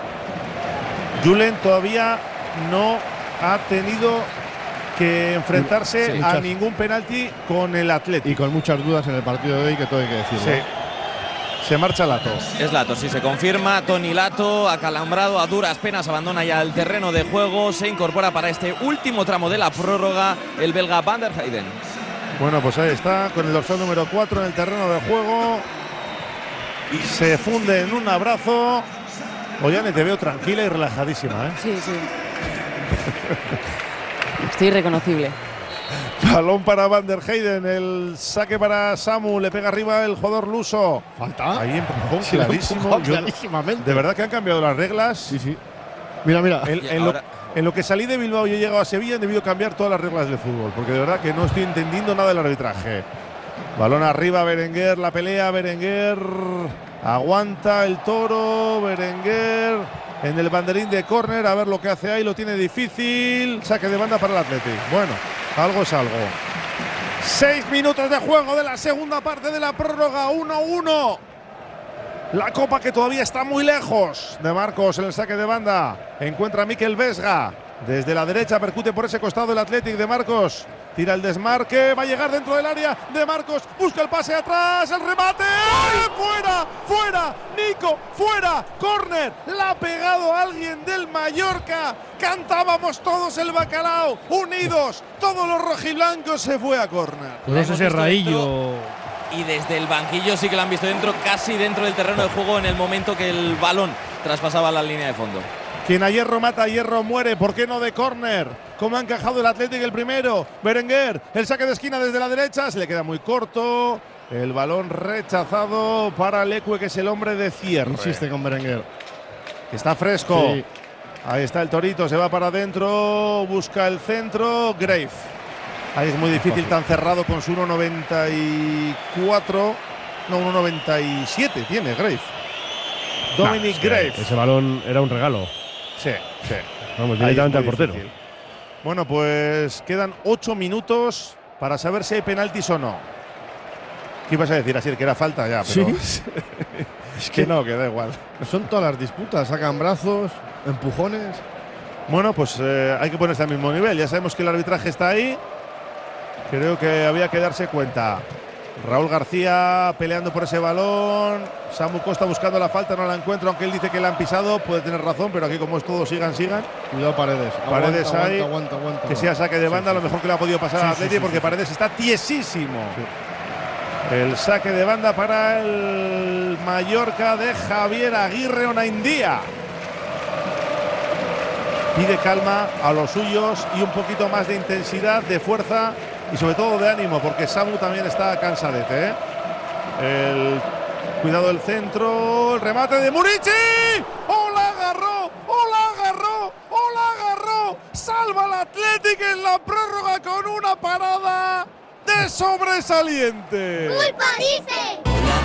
Julen todavía no ha tenido que enfrentarse a ningún penalti con el Atlético. Y con muchas dudas en el partido de hoy, que todo hay que decirlo. Sí. Se marcha Lato. Es Lato, sí, se confirma. Toni Lato, acalambrado, a duras penas, abandona ya el terreno de juego. Se incorpora para este último tramo de la prórroga el belga Van der Heyden. Bueno, pues ahí está, con el dorsal número 4 en el terreno de juego. Se funde en un abrazo. Ollane, te veo tranquila y relajadísima, ¿eh? Sí. Estoy irreconocible. Balón para Van der Heyden, el saque para Samu, le pega arriba el jugador luso. ¿Falta? Ahí empujón clarísimo. Clarísimamente. De verdad que han cambiado las reglas. Sí. Mira. En lo que salí de Bilbao y he llegado a Sevilla han debido cambiar todas las reglas del fútbol, porque de verdad que no estoy entendiendo nada del arbitraje. Balón arriba, Berenguer, la pelea, Berenguer aguanta el toro, Berenguer en el banderín de córner, a ver lo que hace ahí, lo tiene difícil, saque de banda para el Athletic. Bueno, algo es algo. 6 minutos de juego de la segunda parte de la prórroga, 1-1. La Copa que todavía está muy lejos. De Marcos en el saque de banda. Encuentra a Mikel Vesga. Desde la derecha percute por ese costado el Athletic. De Marcos tira el desmarque. Va a llegar dentro del área. De Marcos busca el pase atrás. El remate. ¡Fuera! Nico, fuera. Córner. La ha pegado alguien del Mallorca. Cantábamos todos el bacalao. Unidos. Todos los rojiblancos. Se fue a córner. Pues ese raillo. Y desde el banquillo sí que lo han visto dentro, casi dentro del terreno de juego en el momento que el balón traspasaba la línea de fondo. Quien a hierro mata, a hierro muere. ¿Por qué no de córner? ¿Cómo ha encajado el Athletic el primero? Berenguer, el saque de esquina desde la derecha. Se le queda muy corto. El balón rechazado para Leque, que es el hombre de cierre. Insiste con Berenguer. Está fresco. Sí. Ahí está el torito, se va para adentro. Busca el centro. Grave. Ahí es muy difícil, tan cerrado con su 1,94. No, 1,97 tiene Grave. Dominic Grave. Ese balón era un regalo. Sí. Vamos, directamente al portero. Difícil. Bueno, pues quedan 8 minutos para saber si hay penaltis o no. ¿Qué ibas a decir, Asier? Que era falta ya, pero… Sí. Es que no, que da igual. Son todas las disputas, sacan brazos, empujones. Bueno, pues hay que ponerse al mismo nivel. Ya sabemos que el arbitraje está ahí. Creo que había que darse cuenta. Raúl García peleando por ese balón. Samu Costa buscando la falta, no la encuentra, aunque él dice que la han pisado. Puede tener razón, pero aquí como es todo, sigan. Cuidado Paredes. Paredes hay. Aguanta. Que sea saque de banda, lo mejor que le ha podido pasar al Atleti, porque Paredes está tiesísimo. Sí. El saque de banda para el Mallorca de Javier Aguirre Onaindía. Pide calma a los suyos y un poquito más de intensidad, de fuerza y sobre todo de ánimo, porque Samu también está cansadete. Cuidado del centro, el remate de Murici. ¡Oh, la agarró! Salva al Athletic en la prórroga con una parada de sobresaliente. ¡Culpa dice!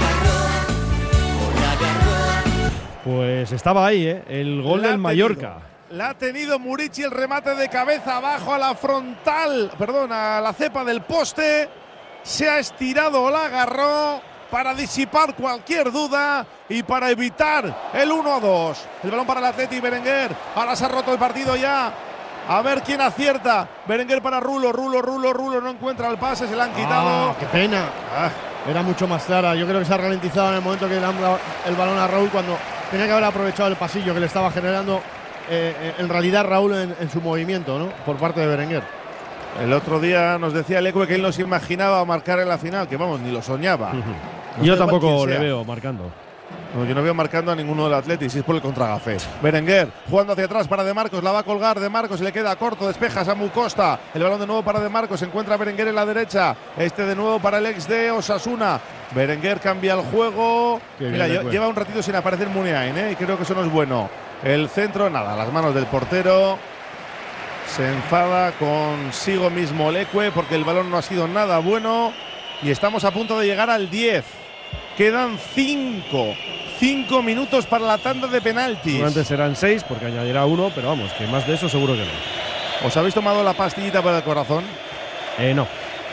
Pues estaba ahí, el gol del Mallorca. La ha tenido Murici, el remate de cabeza abajo a la frontal, a la cepa del poste. Se ha estirado, la agarró para disipar cualquier duda y para evitar el 1-2. El balón para el Atleti, Berenguer. Ahora se ha roto el partido ya. A ver quién acierta. Berenguer para Rulo. No encuentra el pase, se la han quitado. ¡Qué pena! Era mucho más clara. Yo creo que se ha ralentizado en el momento que le han dado el balón a Raúl, cuando tenía que haber aprovechado el pasillo que le estaba generando en realidad Raúl en su movimiento, ¿no? Por parte de Berenguer. El otro día nos decía Leque que él no se imaginaba marcar en la final, que vamos, ni lo soñaba. Yo tampoco le veo marcando. No, yo no veo marcando a ninguno del Atleti, si es por el contragafé. Berenguer jugando hacia atrás para De Marcos, la va a colgar De Marcos, le queda corto, despeja Samu Costa. El balón de nuevo para De Marcos, se encuentra Berenguer en la derecha. De nuevo para el ex de Osasuna. Berenguer cambia el juego. Mira, lleva un ratito sin aparecer Muniain, y creo que eso no es bueno. El centro, nada, las manos del portero. Se enfada consigo mismo Leque porque el balón no ha sido nada bueno. Y estamos a punto de llegar al 10. Quedan 5 minutos para la tanda de penaltis. Antes serán 6 porque añadirá 1, pero vamos, que más de eso seguro que no. ¿Os habéis tomado la pastillita para el corazón? No.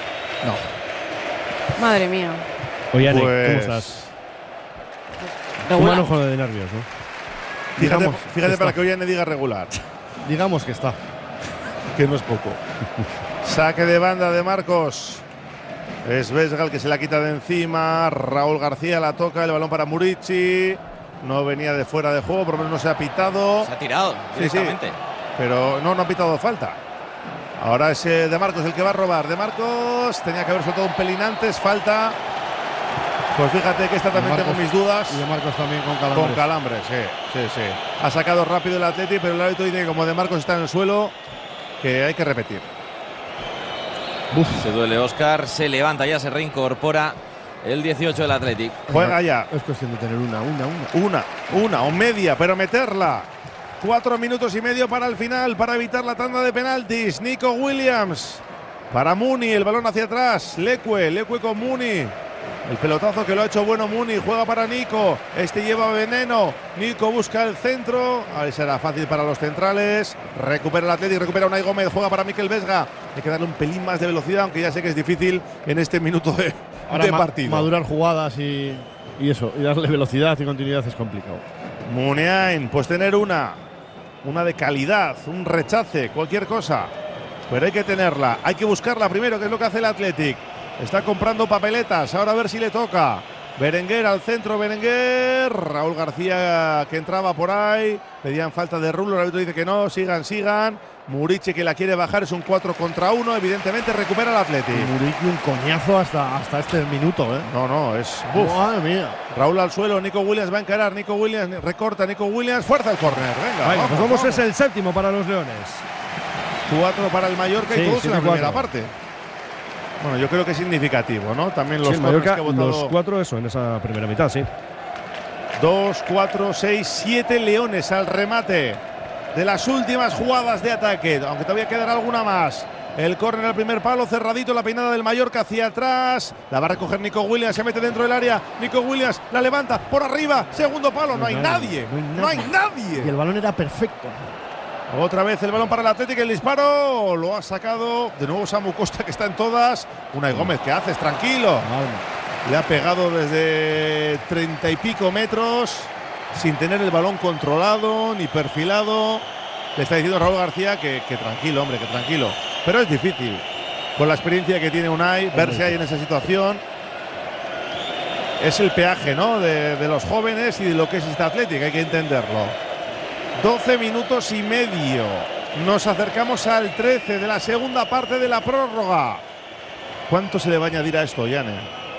Madre mía. Oye, Ane, ¿cómo estás? Un manojo de nervios, ¿no? Fíjate para que Ollane diga regular. Digamos que está. Que no es poco. Saque de banda de Marcos. Es Vesga el que se la quita de encima. Raúl García la toca, el balón para Murici. No venía de fuera de juego, por lo menos no se ha pitado. Se ha tirado directamente. Sí, pero no ha pitado falta. Ahora es De Marcos el que va a robar. De Marcos tenía que haber soltado un pelín antes, falta. Pues fíjate que esta también tengo mis dudas. Y De Marcos también con calambres. Con calambres, sí. Ha sacado rápido el Atleti, pero el árbitro dice que como De Marcos está en el suelo, que hay que repetir. Se duele Óscar, se levanta ya, se reincorpora el 18 del Athletic. Juega ya. Es cuestión de tener una o media, pero meterla. 4 minutos y medio para el final, para evitar la tanda de penaltis. Nico Williams para Muni, el balón hacia atrás. Leque con Muni. El pelotazo que lo ha hecho bueno Muni, juega para Nico. Lleva veneno. Nico busca el centro. Ahí será fácil para los centrales. Recupera el Atleti, recupera Unai Gómez. Juega para Mikel Vesga. Hay que darle un pelín más de velocidad, aunque ya sé que es difícil en este minuto de partido. Madurar jugadas y eso, y darle velocidad y continuidad es complicado. Muniain, pues tener una de calidad, un rechace, cualquier cosa. Pero hay que tenerla, hay que buscarla primero, que es lo que hace el Athletic. Está comprando papeletas, ahora a ver si le toca. Berenguer al centro, Berenguer. Raúl García que entraba por ahí. Pedían falta de Rulo, el árbitro dice que no, sigan. Murici que la quiere bajar, es un 4 contra 1, evidentemente recupera el Atleti. Murici un coñazo hasta este minuto, No, es… Madre mía. Raúl al suelo, Nico Williams va a encarar, Nico Williams recorta, Nico Williams, fuerza el córner, venga. Vamos, es el 7º para los Leones. 4 para el Mallorca y todos en la primera parte. Bueno, yo creo que es significativo, ¿no? También los Mallorca, que ha votado… los 4 eso, en esa primera mitad, sí. 2, 4, 6, 7 Leones al remate de las últimas jugadas de ataque, aunque todavía quedará alguna más. El córner al primer palo, cerradito, la peinada del Mallorca hacia atrás. La va a recoger Nico Williams, se mete dentro del área. Nico Williams la levanta por arriba, segundo palo, no hay nadie. Y el balón era perfecto. Otra vez el balón para el Atlético, el disparo lo ha sacado de nuevo Samu Costa, que está en todas. Unai Gómez, ¿qué haces? Tranquilo. Le ha pegado desde 30 y pico metros sin tener el balón controlado ni perfilado. Le está diciendo Raúl García que tranquilo, hombre, que tranquilo. Pero es difícil, con la experiencia que tiene Unai, verse ahí en esa situación. es el peaje, ¿no? De los jóvenes y de lo que es esta Athletic, hay que entenderlo. 12 minutos y medio. Nos acercamos al 13 de la segunda parte de la prórroga. ¿Cuánto se le va a añadir a esto, Yane?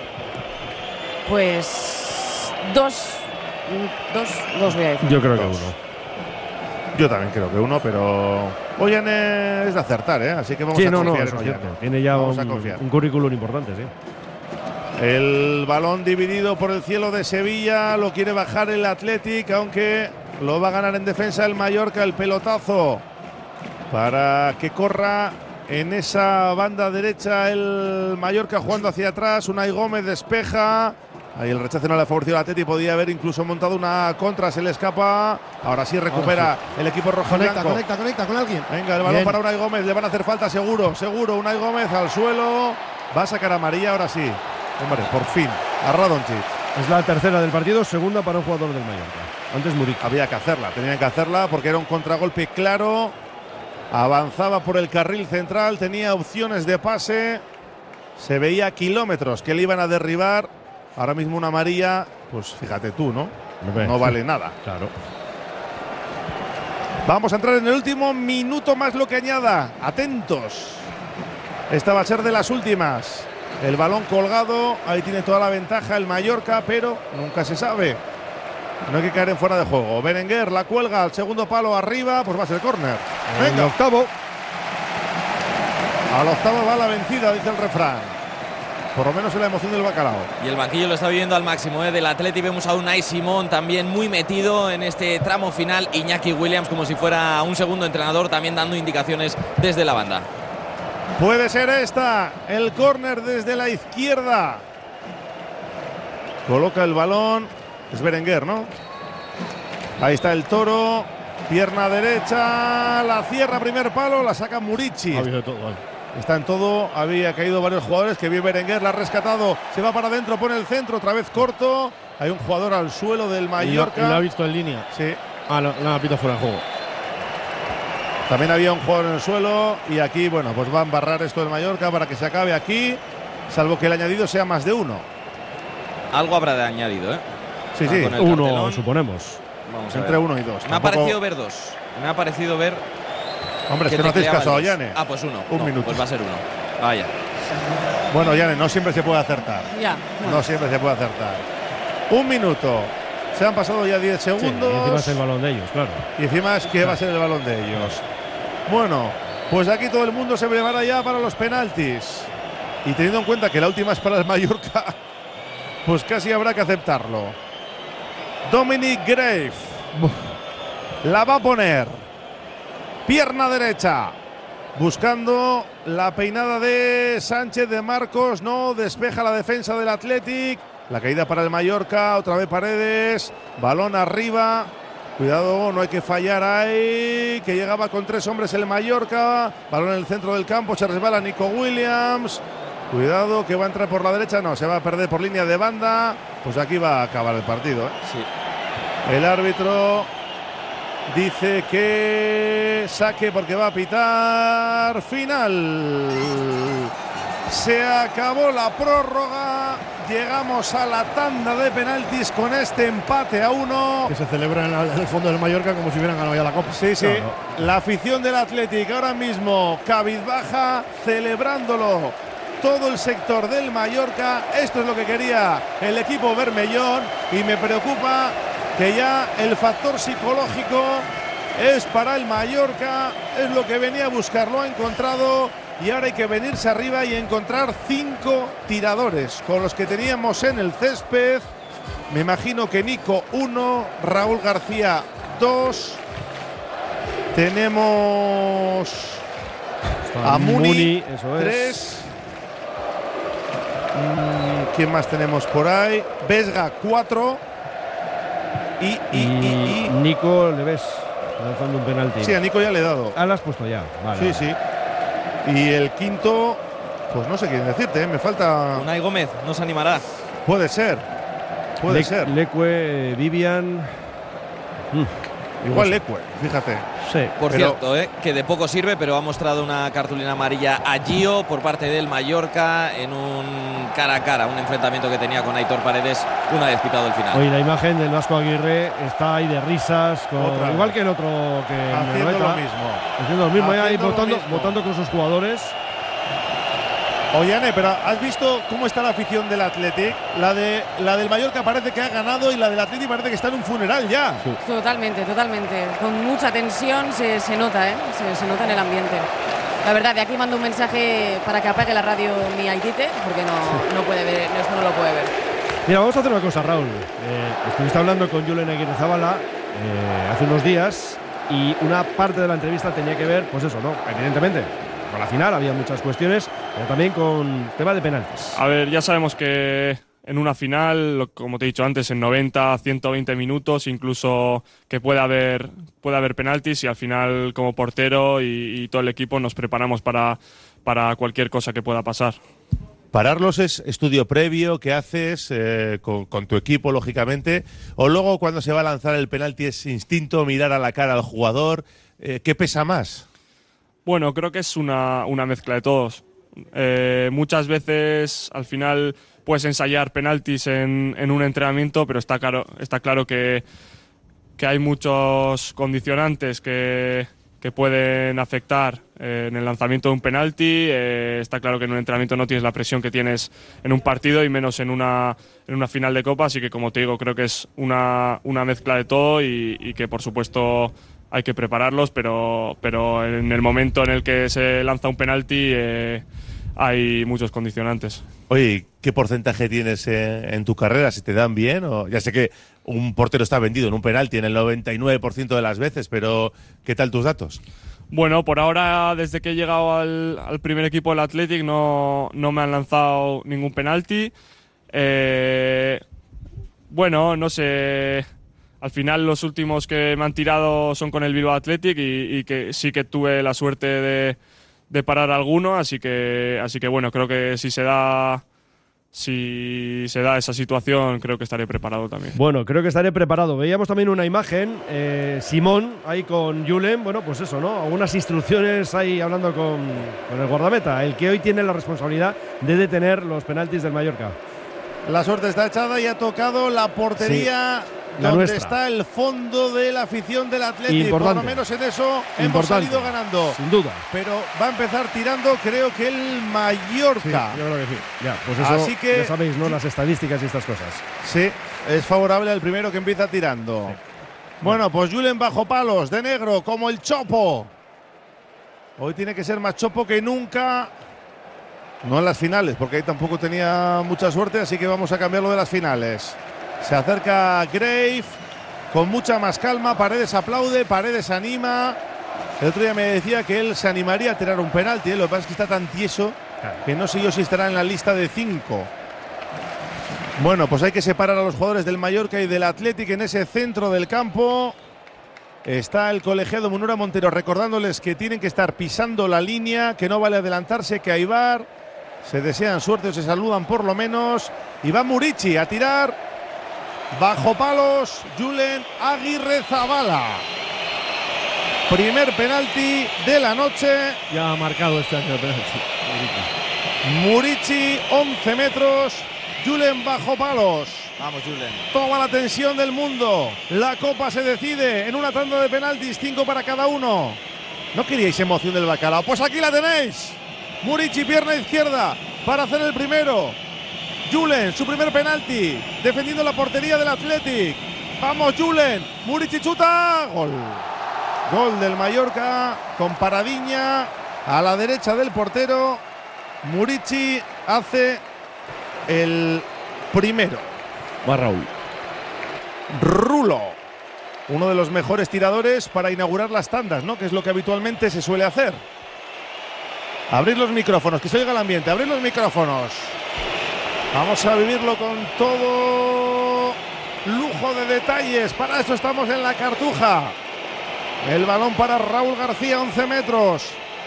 Pues dos voy a decir. Yo creo que 1. Yo también creo que 1, pero hoy Yane es de acertar, ¿eh? Así que vamos a confiar en Ollane. Tiene ya un currículum importante, sí. El balón dividido por el cielo de Sevilla, lo quiere bajar el Athletic, aunque lo va a ganar en defensa el Mallorca. El pelotazo para que corra en esa banda derecha el Mallorca jugando hacia atrás. Unai Gómez despeja. Ahí el rechazo no le ha favorecido al Athletic, podía haber incluso montado una contra, se le escapa. Ahora sí recupera el equipo rojiblanco. Conecta con alguien. Venga, el balón bien para Unai Gómez, le van a hacer falta seguro. Unai Gómez al suelo, va a sacar amarilla, ahora sí. Hombre, por fin, a Radonjic. Es la tercera del partido, segunda para un jugador del Mallorca. Antes Muriqui. Había que hacerla, tenían que hacerla porque era un contragolpe claro. Avanzaba por el carril central, tenía opciones de pase. Se veía a kilómetros que le iban a derribar. Ahora mismo una amarilla, pues fíjate tú, ¿no? No vale nada. Claro. Vamos a entrar en el último minuto más lo que añada. Atentos. Esta va a ser de las últimas. El balón colgado, ahí tiene toda la ventaja el Mallorca, pero nunca se sabe. No hay que caer en fuera de juego. Berenguer la cuelga al segundo palo arriba, pues va a ser córner. Venga, octavo. Al octavo va la vencida, dice el refrán. Por lo menos en la emoción del bacalao. Y el banquillo lo está viviendo al máximo, del Athletic. Vemos a Unai Simón también muy metido en este tramo final. Iñaki Williams como si fuera un segundo entrenador, también dando indicaciones desde la banda. Puede ser esta, el córner desde la izquierda. Coloca el balón, es Berenguer, ¿no? Ahí está el Toro, pierna derecha, la cierra primer palo, la saca Muriqi. Está en todo, había caído varios jugadores, que bien Berenguer, la ha rescatado, se va para adentro, pone el centro, otra vez corto. Hay un jugador al suelo del Mallorca. Y lo ha visto en línea. Sí. La pita fuera de juego. También había un jugador en el suelo y aquí, bueno, pues va a embarrar esto del Mallorca para que se acabe aquí, salvo que el añadido sea más de 1. Algo habrá de añadido, ¿eh? Sí, sí. 1, suponemos. Vamos entre 1 y 2. Me ha parecido ver 2. Me ha parecido ver. Hombre, es que no hacéis caso a Yane. Ah, pues 1. Un minuto. Pues va a ser 1. Vaya. Bueno, Yane, no siempre se puede acertar. Ya. No siempre se puede acertar. 1 minuto. Se han pasado ya 10 segundos. Sí, y encima es el balón de ellos, claro. Y encima es que va a ser el balón de ellos. Bueno, pues aquí todo el mundo se prepara ya para los penaltis. Y teniendo en cuenta que la última es para el Mallorca, pues casi habrá que aceptarlo. Dominic Grave la va a poner. Pierna derecha. Buscando la peinada de Sánchez de Marcos. No, despeja la defensa del Athletic. La caída para el Mallorca. Otra vez Paredes. Balón arriba. Cuidado, no hay que fallar ahí. Que llegaba con 3 hombres el Mallorca. Balón en el centro del campo. Se resbala Nico Williams. Cuidado, que va a entrar por la derecha. No, se va a perder por línea de banda. Pues aquí va a acabar el partido, ¿eh? Sí. El árbitro dice que saque porque va a pitar final. Se acabó la prórroga. Llegamos a la tanda de penaltis con este empate a 1. Que se celebra en el fondo del Mallorca como si hubieran ganado ya la Copa. Sí, sí. Claro. La afición del Athletic ahora mismo cabizbaja, celebrándolo todo el sector del Mallorca. Esto es lo que quería el equipo bermellón y me preocupa que ya el factor psicológico es para el Mallorca. Es lo que venía a buscar, lo ha encontrado. Y ahora hay que venirse arriba y encontrar 5 tiradores con los que teníamos en el césped. Me imagino que Nico 1, Raúl García 2. Tenemos a Muni 3. ¿Quién más tenemos por ahí? Vesga 4. Y Nico le ves lanzando un penalti. Sí, a Nico ya le he dado. Ah, lo has puesto ya. Vale. Sí, sí. Y el quinto, pues no sé qué decirte, ¿eh? Me falta. Unai Gómez, no se animará. Puede ser. Puede ser. Leque, Vivian. Igual Leque, fíjate. Sí. Por cierto, que de poco sirve, pero ha mostrado una cartulina amarilla a Gio por parte del Mallorca en un cara a cara, un enfrentamiento que tenía con Aitor Paredes una vez pitado el final. Hoy la imagen del Vasco Aguirre está ahí de risas, igual que el otro que haciendo lo mismo. Haciendo lo mismo, ahí votando con sus jugadores. Oye, Ane, pero ¿has visto cómo está la afición del Athletic? La del Mallorca parece que ha ganado y la del Athletic parece que está en un funeral ya. Sí. Totalmente. Con mucha tensión se nota, se nota en el ambiente. La verdad, de aquí mando un mensaje para que apague la radio mi Aitite, porque no puede ver, esto no lo puede ver. Mira, vamos a hacer una cosa, Raúl. Estuviste hablando con Julen Aguirrezabala hace unos días y una parte de la entrevista tenía que ver, pues eso, ¿no? Evidentemente, con la final había muchas cuestiones, pero también con tema de penaltis. A ver, ya sabemos que en una final, como te he dicho antes, en 90, 120 minutos, incluso que puede haber penaltis, y al final como portero y todo el equipo nos preparamos para cualquier cosa que pueda pasar. ¿Pararlos es estudio previo que haces con tu equipo, lógicamente? ¿O luego cuando se va a lanzar el penalti es instinto mirar a la cara al jugador? ¿Qué pesa más? Bueno, creo que es una mezcla de todos. Muchas veces al final puedes ensayar penaltis en un entrenamiento, pero está claro que hay muchos condicionantes que pueden afectar en el lanzamiento de un penalti. Está claro que en un entrenamiento no tienes la presión que tienes en un partido y menos en una final de Copa, así que como te digo, creo que es una mezcla de todo y que por supuesto hay que prepararlos, pero en el momento en el que se lanza un penalti hay muchos condicionantes. Oye, ¿qué porcentaje tienes en tu carrera? ¿Se te dan bien? Ya sé que un portero está vendido en un penalti en el 99% de las veces, pero ¿qué tal tus datos? Bueno, por ahora, desde que he llegado al primer equipo del Athletic, no me han lanzado ningún penalti. Bueno, no sé. Al final los últimos que me han tirado son con el Bilbao Athletic y que sí que tuve la suerte de parar alguno, así que bueno, creo que si se da esa situación, creo que estaré preparado también. Bueno, creo que estaré preparado. Veíamos también una imagen, Simón ahí con Julen, bueno, pues eso, ¿no? Algunas instrucciones ahí hablando con el guardameta, el que hoy tiene la responsabilidad de detener los penaltis del Mallorca. La suerte está echada y ha tocado la portería. Sí. Donde está el fondo de la afición del Athletic. Por lo menos en eso hemos salido ganando. Sin duda. Pero va a empezar tirando, creo que el Mallorca. Sí, yo creo que sí. Ya, pues eso, así que, ya sabéis, ¿no? Las estadísticas y estas cosas. Sí, es favorable al primero que empieza tirando. Sí. Bueno, pues Julen bajo palos, de negro, como el Chopo. Hoy tiene que ser más Chopo que nunca. No en las finales, porque ahí tampoco tenía mucha suerte, así que vamos a cambiarlo de las finales. Se acerca Grave con mucha más calma. Paredes aplaude, Paredes anima. El otro día me decía que él se animaría a tirar un penalti. Lo que pasa es que está tan tieso que no sé yo si estará en la lista de 5. Bueno, pues hay que separar a los jugadores del Mallorca y del Athletic en ese centro del campo. Está el colegiado Munura Montero recordándoles que tienen que estar pisando la línea, que no vale adelantarse, que hay VAR. Se desean suerte o se saludan por lo menos. Y va Murici a tirar. Bajo palos, Julen Aguirrezabala. Primer penalti de la noche. Ya ha marcado este año el penalti. Murici, 11 metros. Julen bajo palos. Vamos, Julen. Toma la tensión del mundo. La Copa se decide en una tanda de penaltis, 5 para cada uno. ¿No queríais emoción del bacalao? Pues aquí la tenéis. Murici, pierna izquierda, para hacer el primero. Julen, su primer penalti, defendiendo la portería del Athletic. Vamos, Julen. Murici chuta. Gol. Gol del Mallorca con paradiña a la derecha del portero. Murici hace el primero. Va Raúl. Rulo, uno de los mejores tiradores para inaugurar las tandas, ¿no? Que es lo que habitualmente se suele hacer. Abrir los micrófonos, que se oiga el ambiente. Abrir los micrófonos. Vamos a vivirlo con todo lujo de detalles. Para eso estamos en la Cartuja. El balón para Raúl García, 11 metros.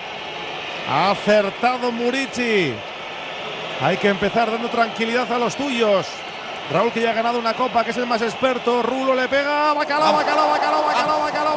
Ha acertado Murici. Hay que empezar dando tranquilidad a los tuyos. Raúl, que ya ha ganado una copa, que es el más experto. Rulo le pega. Bacalao, bacalao, bacalao, bacalao, bacalao.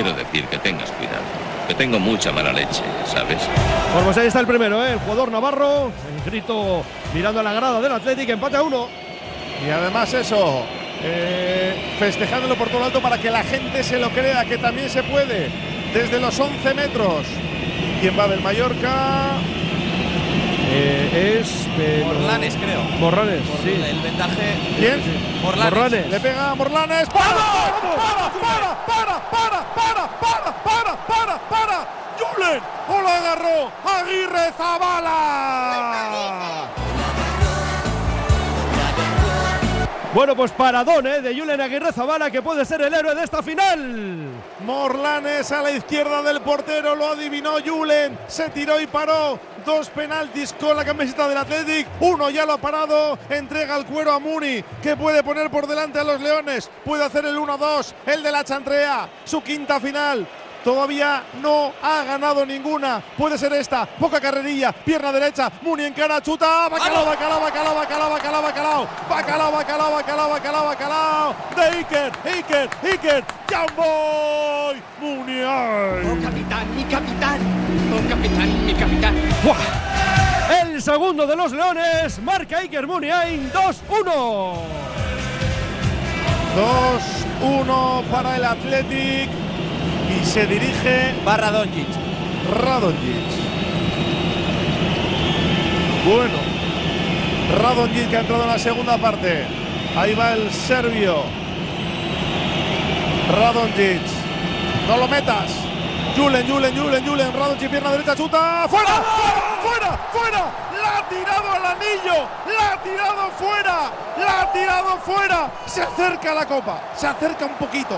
quiero decir que tengas cuidado. Que tengo mucha mala leche, ¿sabes? Bueno, pues ahí está el primero, el jugador navarro. El grito mirando a la grada del Athletic, empate a 1. Y además eso, festejándolo por todo lo alto para que la gente se lo crea, que también se puede. Desde los 11 metros. ¿Quién va del Mallorca? Es de Morlanes, creo. Morlanes, Por sí. el vendaje. ¿Quién? Sí. Morlanes. Le pega a Morlanes. ¡Para! ¡Julen! ¡O lo agarró Aguirre Zabala! Bueno, pues paradón de Julen Aguirre Zabala, que puede ser el héroe de esta final. Morlanes a la izquierda del portero, lo adivinó Julen, se tiró y paró. 2 penaltis con la camiseta del Athletic, 1 ya lo ha parado, entrega el cuero a Muni, que puede poner por delante a los Leones, puede hacer el 1-2, el de la Chantrea, su quinta final. Todavía no ha ganado ninguna. Puede ser esta. Poca carrerilla. Pierna derecha. Muni en cara. Chuta. Bacalao. De Iker. Jamboy. Muni. Oh, capitán, mi capitán. Oh, capitán, mi capitán. ¡Buah! El segundo de los Leones. Marca Iker Muniain. 2-1. 2-1 para el Athletic. Y se dirige Radonjic. Bueno, Radonjic que ha entrado en la segunda parte. Ahí va el serbio. Radonjic. No lo metas. Julen. Radonjic, pierna derecha, chuta. ¡Fuera! ¡La ha tirado al anillo! ¡La ha tirado fuera! Se acerca a la copa. Se acerca un poquito.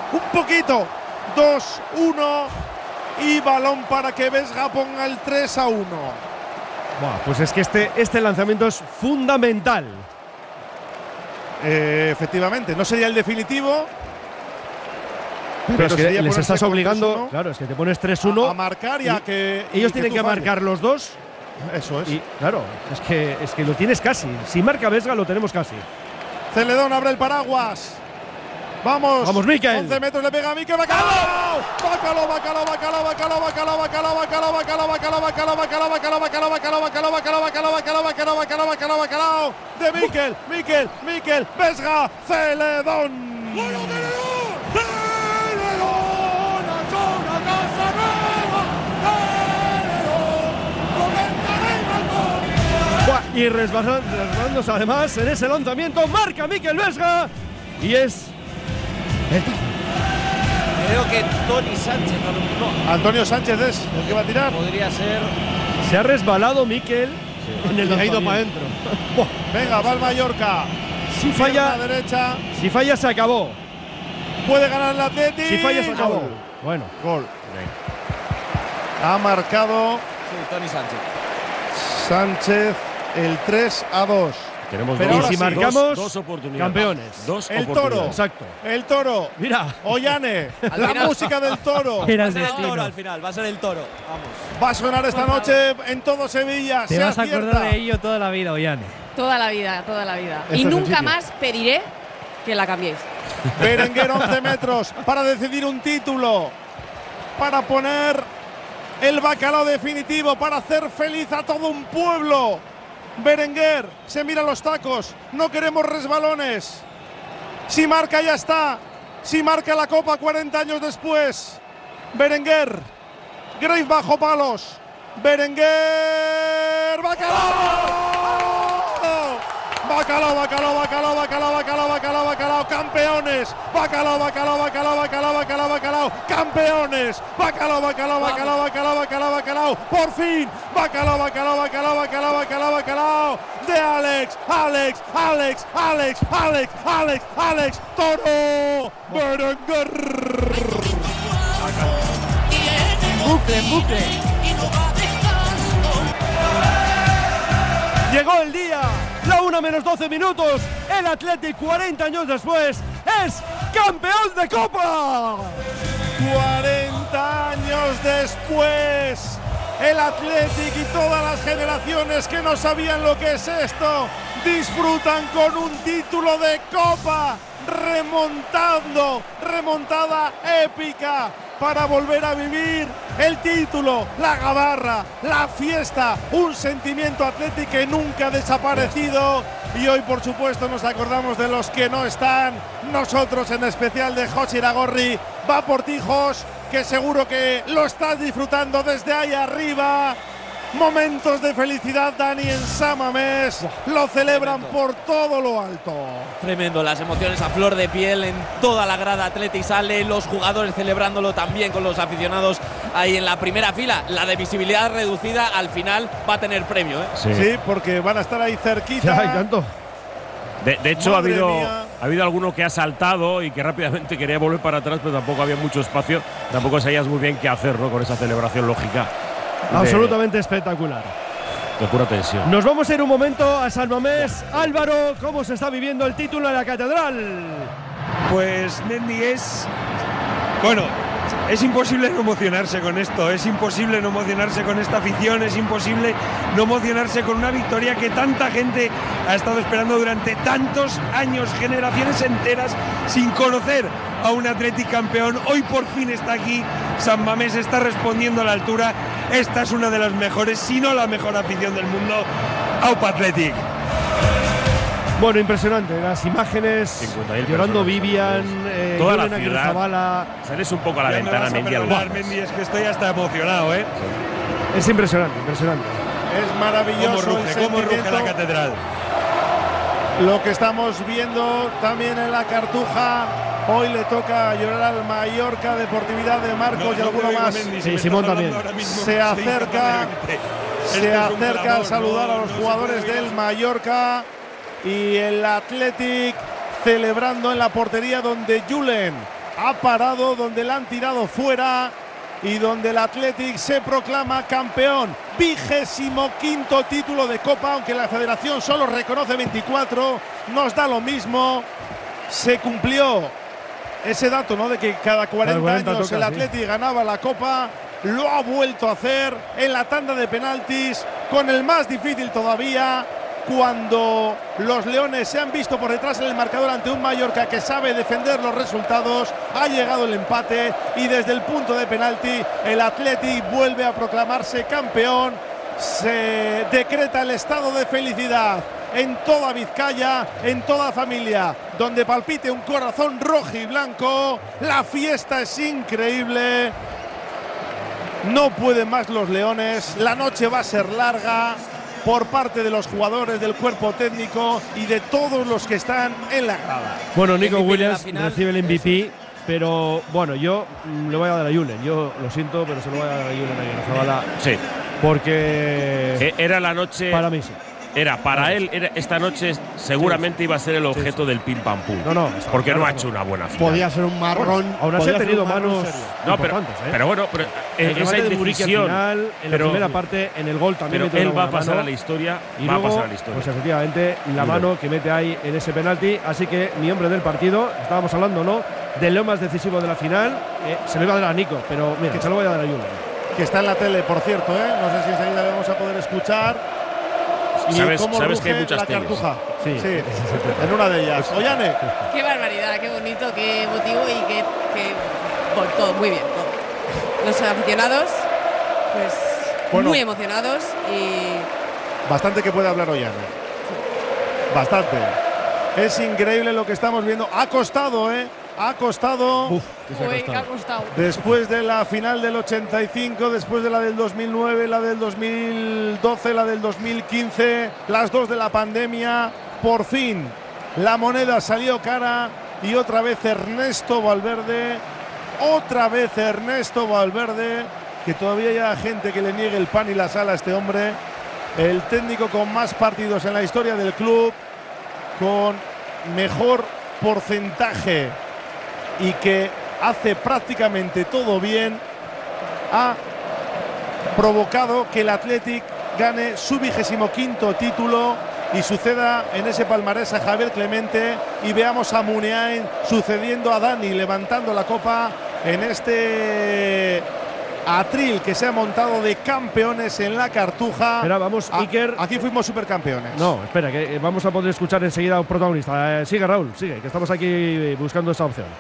2-1 y balón para que Vesga ponga el 3-1. Buah, pues es que este lanzamiento es fundamental. Efectivamente, no sería el definitivo. Pero es que les estás obligando, 3-1, claro, es que te pones 3-1 a marcar y a que ellos tienen que marcar los dos. Eso es. Y claro, es que lo tienes casi. Si marca Vesga lo tenemos casi. Celedón abre el paraguas. Vamos, Mikel. 11 metros le pega a Mikel. Bacalao. De Mikel. Vesga. Celedón. Y resbalándose además en ese lanzamiento, marca Mikel Vesga y es Creo que Toni Sánchez. No. Antonio Sánchez es el que va a tirar. Podría ser. Se ha resbalado Mikel en el ha ido para adentro. Venga, va el Mallorca. Si falla, derecha. Si falla se acabó. Puede ganar el Athletic. Si falla se acabó. Bueno, gol. Ha marcado Toni Sánchez el 3-2. Tenemos pero si marcamos dos oportunidades. Campeones. El Toro. Exacto. El Toro. Mira. Ollane. La música del Toro. Era el Va a ser el destino. Toro al final. Va a ser el Toro. Vamos. Va a sonar esta noche en todo Sevilla. Te se vas a acierta. acordar de ello toda la vida, Ollane. Toda la vida. Esto Y es nunca sencillo. más pediré que la cambiéis. Berenguer 11 metros para decidir un título. Para poner el bacalao definitivo. Para hacer feliz a todo un pueblo. Berenguer se mira los tacos. No queremos resbalones. Si marca ya está. Si marca la copa 40 años después. Berenguer. Grave bajo palos. Berenguer. ¡Bacalao! Bacalao, campeones. Bacalao, campeones. Bacalao. Por fin. Bacalao. De Alex. Toro. Berenguer. Bucle. Llegó el día, la 1:12 minutos. El Athletic, 40 años después, es campeón de Copa. 40 años después, el Athletic y todas las generaciones que no sabían lo que es esto, disfrutan con un título de Copa, remontada épica para volver a vivir el título, la gabarra, la fiesta, un sentimiento atlético que nunca ha desaparecido. Y hoy, por supuesto, nos acordamos de los que no están. Nosotros, en especial de Jos Iragorri. Va por ti, Jos, que seguro que lo estás disfrutando desde ahí arriba. Momentos de felicidad, Dani, en San Mamés. Lo celebran por todo lo alto. Tremendo, las emociones a flor de piel en toda la grada Athletic sale, los jugadores celebrándolo también con los aficionados ahí en la primera fila. La de visibilidad reducida al final va a tener premio, ¿eh? Sí, porque van a estar ahí cerquita. Ya hay tanto. De hecho, ha habido alguno que ha saltado y que rápidamente quería volver para atrás, pero tampoco había mucho espacio. Tampoco sabías muy bien qué hacer, ¿no?, con esa celebración lógica. Absolutamente espectacular. De pura tensión. Nos vamos a ir un momento a San Mamés. Álvaro, ¿cómo se está viviendo el título en la Catedral? Pues Mendy, es imposible no emocionarse con esto, es imposible no emocionarse con esta afición, es imposible no emocionarse con una victoria que tanta gente ha estado esperando durante tantos años, generaciones enteras, sin conocer a un Athletic campeón. Hoy por fin está aquí, San Mamés está respondiendo a la altura. Esta es una de las mejores, si no la mejor afición del mundo. Aupa Athletic. Bueno, impresionante, las imágenes, llorando Vivian, toda la ciudad. Sales un poco a la ventana, Mendy, Mendy, es que estoy hasta emocionado, ¿eh? Es impresionante, impresionante. Es maravilloso. ¿Cómo ruge la Catedral? Lo que estamos viendo también en la Cartuja. Hoy le toca llorar al Mallorca, Deportividad de Marcos y alguno más. Sí, Simón también. Se acerca a saludar a los jugadores del Mallorca. Y el Athletic celebrando en la portería donde Julen ha parado, donde la han tirado fuera y donde el Athletic se proclama campeón. 25º título de Copa, aunque la Federación solo reconoce 24, nos da lo mismo. Se cumplió ese dato, ¿no?, de que cada 40 años el Athletic ganaba la Copa. Lo ha vuelto a hacer en la tanda de penaltis, con el más difícil todavía, cuando los leones se han visto por detrás en el marcador ante un Mallorca que sabe defender los resultados. Ha llegado el empate y desde el punto de penalti el Athletic vuelve a proclamarse campeón. Se decreta el estado de felicidad en toda Vizcaya, en toda familia, donde palpite un corazón rojo y blanco. La fiesta es increíble. No pueden más los leones. La noche va a ser larga por parte de los jugadores, del cuerpo técnico y de todos los que están en la grada. Bueno, Nico Williams recibe el MVP, pero bueno, yo le voy a dar a Julen. Yo lo siento, pero se lo voy a dar a Julen ahí en la Zabala. Sí. Porque era la noche. Para mí sí. Esta noche seguramente iba a ser el objeto del pim pam pum. No, porque no ha hecho una buena final. Podía ser un marrón. Bueno, aún así ha tenido manos importantes, pero bueno, esa indecisión final, en la primera parte, en el gol también. Pero él va a pasar a la historia. Y luego, pues efectivamente, la mano que mete ahí en ese penalti. Así que mi hombre del partido, estábamos hablando, ¿no?, del leo más decisivo de la final. Se lo iba a dar a Nico, pero mira, que se lo voy a dar a Julen. Que está en la tele, por cierto, ¿eh? No sé si enseguida le vamos a poder escuchar. ¿Sabes que hay muchas la teles? Cartuja. Sí, en una de ellas. Ollane. Qué barbaridad, qué bonito, qué emotivo y qué bueno, todo muy bien. Todo. Los aficionados, pues muy emocionados y bastante que puede hablar Ollane. Bastante. Es increíble lo que estamos viendo. Ha costado, ¿eh? Ha costado. Ha costado. Después de la final del 85, después de la del 2009, la del 2012, la del 2015, las dos de la pandemia, por fin la moneda salió cara y otra vez Ernesto Valverde, que todavía hay gente que le niegue el pan y la sal a este hombre, el técnico con más partidos en la historia del club, con mejor porcentaje y que hace prácticamente todo bien, ha provocado que el Athletic gane su 25º título y suceda en ese palmarés a Javier Clemente y veamos a Muniain sucediendo a Dani, levantando la copa en este atril que se ha montado de campeones en la Cartuja. Espera, vamos, Iker. Aquí fuimos supercampeones. No, espera, que vamos a poder escuchar enseguida a un protagonista. Sigue, Raúl, sigue, que estamos aquí buscando esa opción.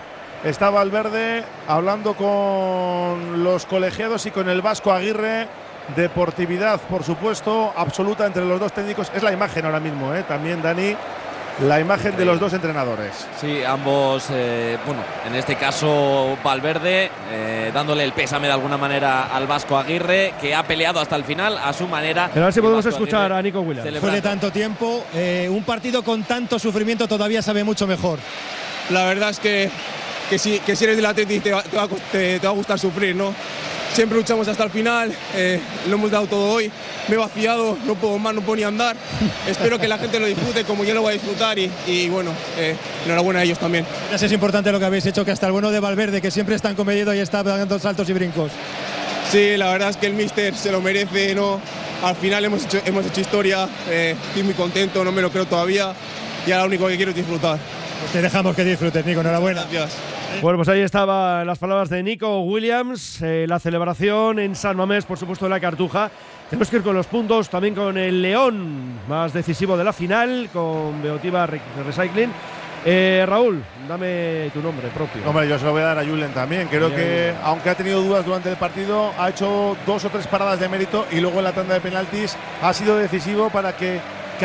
está Valverde hablando con los colegiados y con el vasco Aguirre. Deportividad, por supuesto, absoluta entre los dos técnicos. Es la imagen ahora mismo, también, Dani. La imagen de los dos entrenadores. Sí, ambos, en este caso Valverde, dándole el pésame de alguna manera al vasco Aguirre, que ha peleado hasta el final a su manera. Pero a ver si podemos escuchar a Nico Williams. Después de tanto tiempo, un partido con tanto sufrimiento todavía sabe mucho mejor. La verdad es que si eres del Atleti te va a gustar sufrir, ¿no? Siempre luchamos hasta el final, lo hemos dado todo hoy, me he vaciado, no puedo más, no puedo ni andar. Espero que la gente lo disfrute como yo lo voy a disfrutar y bueno, enhorabuena a ellos también. Es importante lo que habéis hecho, que hasta el bueno de Valverde, que siempre es tan comedido y está dando saltos y brincos. Sí, la verdad es que el míster se lo merece, ¿no? Al final hemos hecho historia, estoy muy contento, no me lo creo todavía y ahora lo único que quiero es disfrutar. Pues te dejamos que disfrutes, Nico, enhorabuena. Gracias. Bueno, pues ahí estaban las palabras de Nico Williams, la celebración en San Mamés, por supuesto, de la Cartuja. Tenemos que ir con los puntos, también con el León más decisivo de la final, con Beotíbar Recycling. Raúl, dame tu nombre propio. Hombre, yo se lo voy a dar a Julen también. Creo que, aunque ha tenido dudas durante el partido, ha hecho 2 o 3 paradas de mérito y luego en la tanda de penaltis ha sido decisivo para que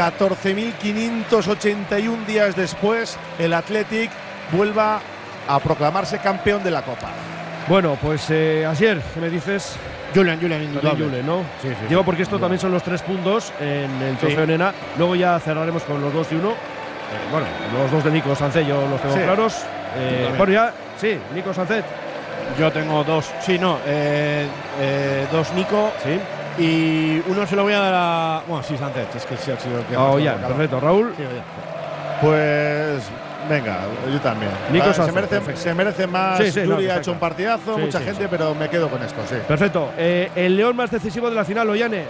14.581 días después el Athletic vuelva a proclamarse campeón de la Copa. Bueno, pues Asier, ¿qué me dices? Julen, indudable. Julen, ¿no? Sí. Llevo porque esto también son los 3 puntos en el trofeo Nena. Luego ya cerraremos con los 2 y 1. Bueno, los 2 de Nico Sánchez yo los tengo claros. Bueno, ya, sí, Nico Sánchez. Yo tengo 2. Sí, no. 2 Nico. Sí. Y uno se lo voy a dar a. Bueno, sí, Sánchez. Es que sí ha sido el que. Ya, perfecto. Raúl. Sí, Pues. Venga, yo también. Nico se merece más. Yuri ha hecho un partidazo, mucha gente, pero me quedo con esto, sí. Perfecto. El León más decisivo de la final, Ollane.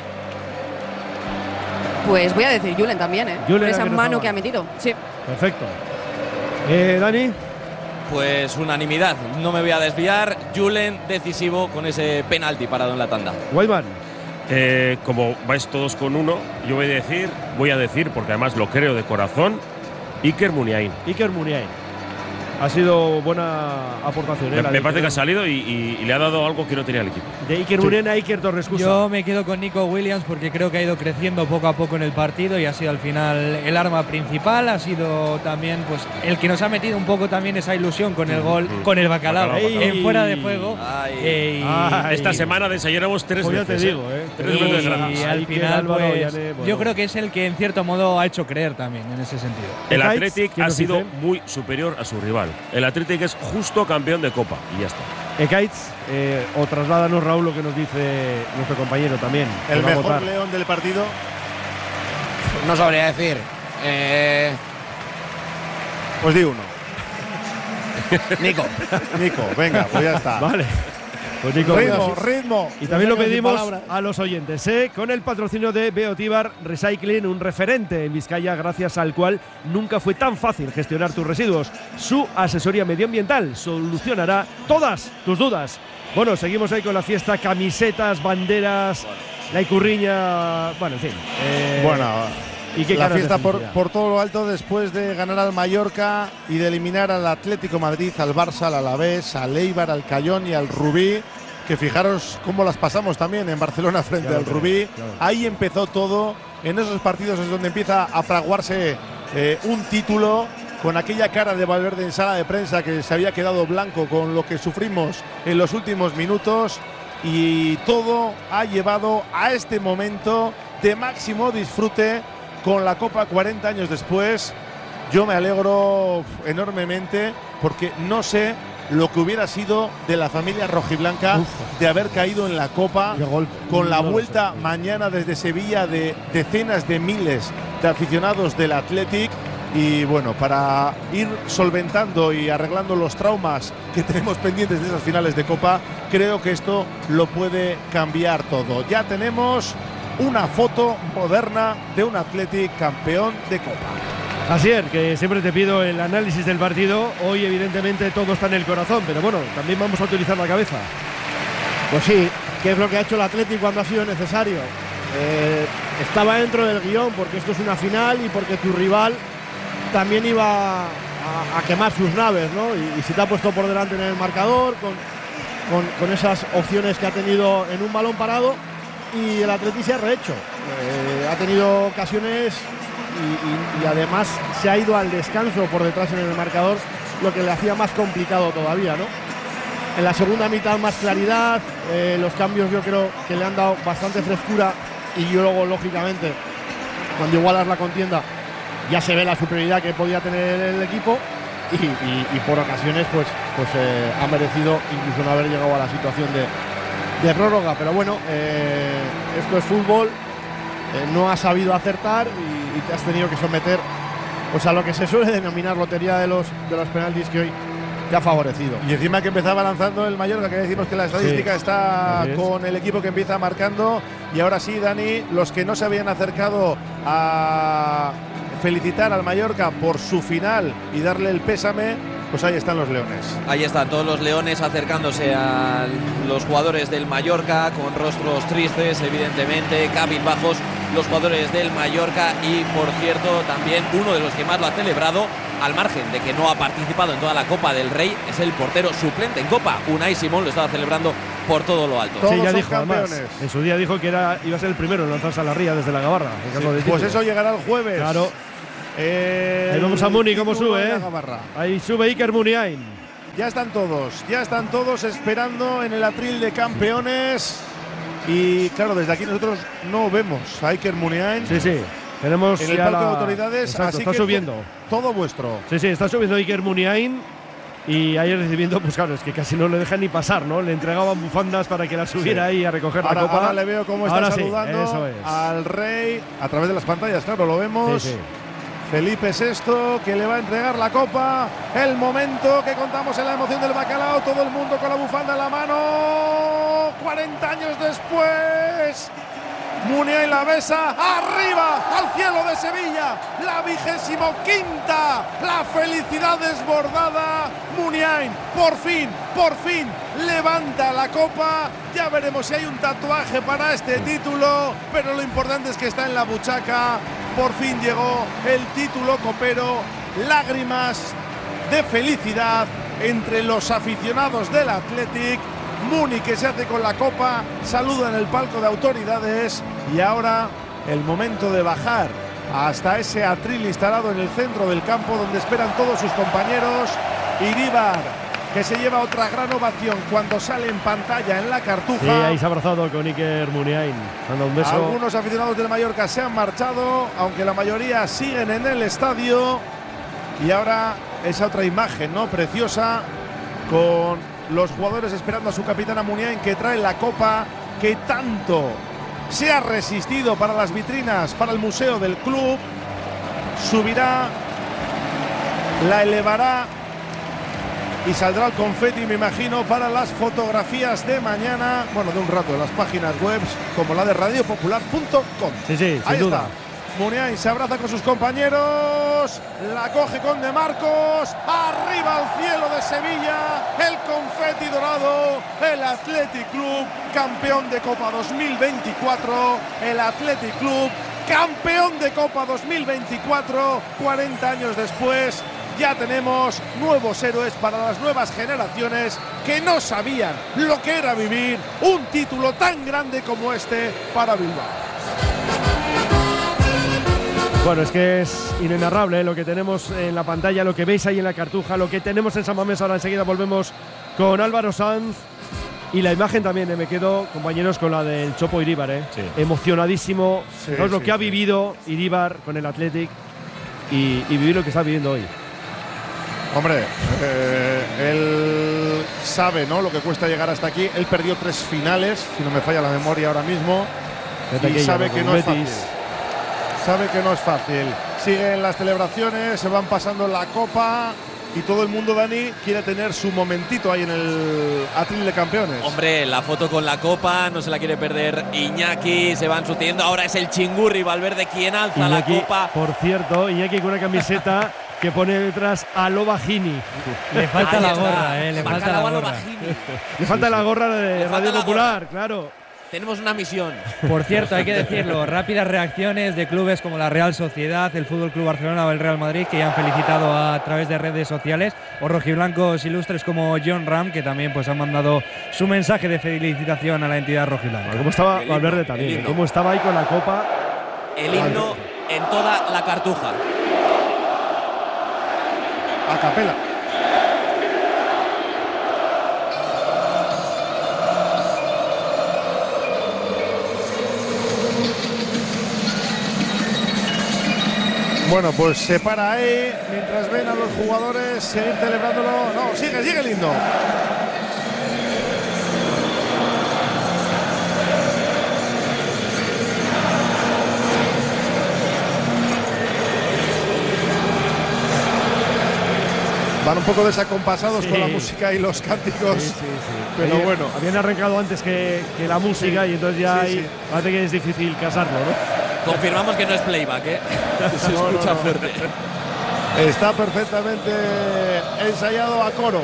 Pues voy a decir Julen también, Julen, por esa mano que ha metido. Sí. Perfecto. Dani. Pues unanimidad, no me voy a desviar. Julen decisivo con ese penalti parado en la tanda. Weidman. Como vais todos con uno, yo voy a decir, porque además lo creo de corazón, Iker Muniain. Ha sido buena aportación. Me parece que ha salido y le ha dado algo que no tenía el equipo. De Iker Muniain a Iker Torrescusa. Yo me quedo con Nico Williams porque creo que ha ido creciendo poco a poco en el partido y ha sido al final el arma principal. Ha sido también pues el que nos ha metido un poco también esa ilusión con el gol, con el bacalao en fuera de juego. Esta semana desayunamos 3 veces. Te digo, 3 veces y al final pues, yo creo que es el que en cierto modo ha hecho creer también en ese sentido. El Athletic ha sido muy superior a su rival. El Athletic es justo campeón de Copa y ya está. Ekaitz, o trasládanos, Raúl, lo que nos dice nuestro compañero también. El mejor León del partido. No sabría decir. Pues di uno. Nico, venga, pues ya está. Vale. Pues Nico, ritmo. Y también lo pedimos a los oyentes, con el patrocinio de Beotíbar Recycling, un referente en Vizcaya, gracias al cual nunca fue tan fácil gestionar tus residuos. Su asesoría medioambiental solucionará todas tus dudas. Bueno, seguimos ahí con la fiesta, camisetas, banderas, la icurriña, bueno, en fin. ¿Y qué la fiesta por todo lo alto después de ganar al Mallorca y de eliminar al Atlético Madrid, al Barça, al Alavés, al Eibar, al Cayón y al Rubí, que fijaros cómo las pasamos también en Barcelona frente al Rubí. Ahí empezó todo, en esos partidos es donde empieza a fraguarse un título, con aquella cara de Valverde en sala de prensa que se había quedado blanco con lo que sufrimos en los últimos minutos, y todo ha llevado a este momento de máximo disfrute con la Copa 40 años después. Yo me alegro enormemente porque no sé lo que hubiera sido de la familia rojiblanca de haber caído en la Copa, con la vuelta mañana desde Sevilla de decenas de miles de aficionados del Athletic. Y bueno, para ir solventando y arreglando los traumas que tenemos pendientes de esas finales de Copa, creo que esto lo puede cambiar todo. Ya tenemos una foto moderna de un Athletic campeón de Copa. Así es, que siempre te pido el análisis del partido. Hoy evidentemente todo está en el corazón, pero bueno, también vamos a utilizar la cabeza. Pues sí, ¿qué es lo que ha hecho el Athletic cuando ha sido necesario? Estaba dentro del guión porque esto es una final y porque tu rival también iba a a quemar sus naves, ¿no? Y se te ha puesto por delante en el marcador con esas opciones que ha tenido en un balón parado, y el Atleti se ha rehecho. Ha tenido ocasiones y además se ha ido al descanso por detrás en el marcador, lo que le hacía más complicado todavía, ¿no? En la segunda mitad más claridad, los cambios yo creo que le han dado bastante frescura, y luego lógicamente cuando igualas la contienda ya se ve la superioridad que podía tener el equipo, y por ocasiones pues ha merecido incluso no haber llegado a la situación de prórroga. Pero bueno, esto es fútbol, no has sabido acertar y te has tenido que someter pues a lo que se suele denominar lotería de los penaltis, que hoy te ha favorecido. Y encima que empezaba lanzando el Mallorca, que decimos que la estadística está con el equipo que empieza marcando. Y ahora sí, Dani, los que no se habían acercado a felicitar al Mallorca por su final y darle el pésame, pues ahí están los leones. Ahí están todos los leones acercándose a los jugadores del Mallorca con rostros tristes, evidentemente, cabizbajos, los jugadores del Mallorca. Y por cierto, también uno de los que más lo ha celebrado, al margen de que no ha participado en toda la Copa del Rey, es el portero suplente en Copa. Unai Simón lo estaba celebrando por todo lo alto. Sí, ya dijo, además, en su día dijo que iba a ser el primero en lanzarse a la ría desde la gabarra. Pues eso llegará el jueves. Claro. Ahí vamos a Muni, cómo sube, Ahí sube Iker Muniain. Ya están todos esperando en el atril de campeones. Y claro, desde aquí nosotros no vemos a Iker Muniain. Sí. Tenemos en el palco de autoridades. Exacto, así está que subiendo. Todo vuestro. Sí, está subiendo Iker Muniain. Y ayer recibiendo, pues claro, es que casi no le dejan ni pasar, ¿no? Le entregaban bufandas para que la subiera ahí a recoger la copa. Ahora le veo cómo está saludando al rey a través de las pantallas, claro, lo vemos. Sí. Felipe VI, que le va a entregar la copa. El momento que contamos en la emoción del bacalao. Todo el mundo con la bufanda en la mano. 40 años después. Muniain la besa. Arriba, al cielo de Sevilla. La 25ª. La felicidad desbordada. Muniain, por fin, levanta la copa. Ya veremos si hay un tatuaje para este título. Pero lo importante es que está en la buchaca. Por fin llegó el título copero. Lágrimas de felicidad entre los aficionados del Athletic. Muni, que se hace con la copa, saluda en el palco de autoridades. Y ahora el momento de bajar hasta ese atril instalado en el centro del campo, donde esperan todos sus compañeros. Iríbar, que se lleva otra gran ovación cuando sale en pantalla en la Cartuja. Sí, ahí se ha abrazado con Iker Muniain, dando un beso. Algunos aficionados del Mallorca se han marchado, aunque la mayoría siguen en el estadio. Y ahora esa otra imagen, ¿no? Preciosa, con los jugadores esperando a su capitana Muniain, que trae la copa que tanto se ha resistido para las vitrinas, para el museo del club. Subirá, la elevará y saldrá el confeti, me imagino, para las fotografías de mañana, bueno, de un rato, de las páginas web como la de radiopopular.com. Sí, ahí sin duda. Está. Muniain se abraza con sus compañeros, la coge con De Marcos, arriba al cielo de Sevilla, el confeti dorado, el Athletic Club, campeón de Copa 2024, el Athletic Club, campeón de Copa 2024, 40 años después. Ya tenemos nuevos héroes para las nuevas generaciones que no sabían lo que era vivir un título tan grande como este para Bilbao. Bueno, es que es inenarrable lo que tenemos en la pantalla, lo que veis ahí en la Cartuja, lo que tenemos en San Mamés. Ahora enseguida volvemos con Álvaro Sanz. Y la imagen también, me quedo, compañeros, con la del Chopo Iríbar. Sí. Emocionadísimo. Lo que ha vivido Iríbar con el Athletic y vivir lo que está viviendo hoy. Hombre, él sabe, ¿no?, lo que cuesta llegar hasta aquí. Él perdió 3 finales, si no me falla la memoria ahora mismo. Y sabe que no es fácil. Sabe que no es fácil. Siguen las celebraciones, se van pasando la copa y todo el mundo, Dani, quiere tener su momentito ahí en el atril de campeones. Hombre, la foto con la copa no se la quiere perder Iñaki, se van sucediendo. Ahora es el Chingurri Valverde quien alza Iñaki, la copa. Por cierto, Iñaki con una camiseta que pone detrás a Lovagini. Le falta la gorra, le falta la gorra. Le falta la gorra de Radio Popular, claro. tenemos una misión. Por cierto, hay que decirlo, rápidas reacciones de clubes como la Real Sociedad, el Fútbol Club Barcelona o el Real Madrid, que ya han felicitado a través de redes sociales, o rojiblancos ilustres como John Ram, que también pues han mandado su mensaje de felicitación a la entidad rojiblanca. ¿Cómo estaba Valverde también? ¿Cómo estaba ahí con la copa? El himno en toda la cartuja. A capela. Bueno, pues se para ahí mientras ven a los jugadores seguir celebrándolo. No, sigue el himno. Van un poco desacompasados con la música y los cánticos. Pero bueno. Habían arrancado antes que la música y entonces ya parece que es difícil casarlo, ¿no? Confirmamos que no es playback, ¿eh? Se escucha fuerte. Está perfectamente ensayado a coro.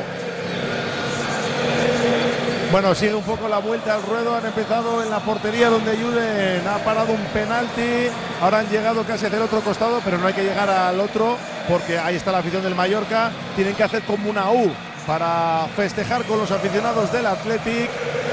Bueno, sigue un poco la vuelta al ruedo. Han empezado en la portería donde Juden ha parado un penalti. Ahora han llegado casi hacia el otro costado, pero no hay que llegar al otro porque ahí está la afición del Mallorca. Tienen que hacer como una U para festejar con los aficionados del Athletic.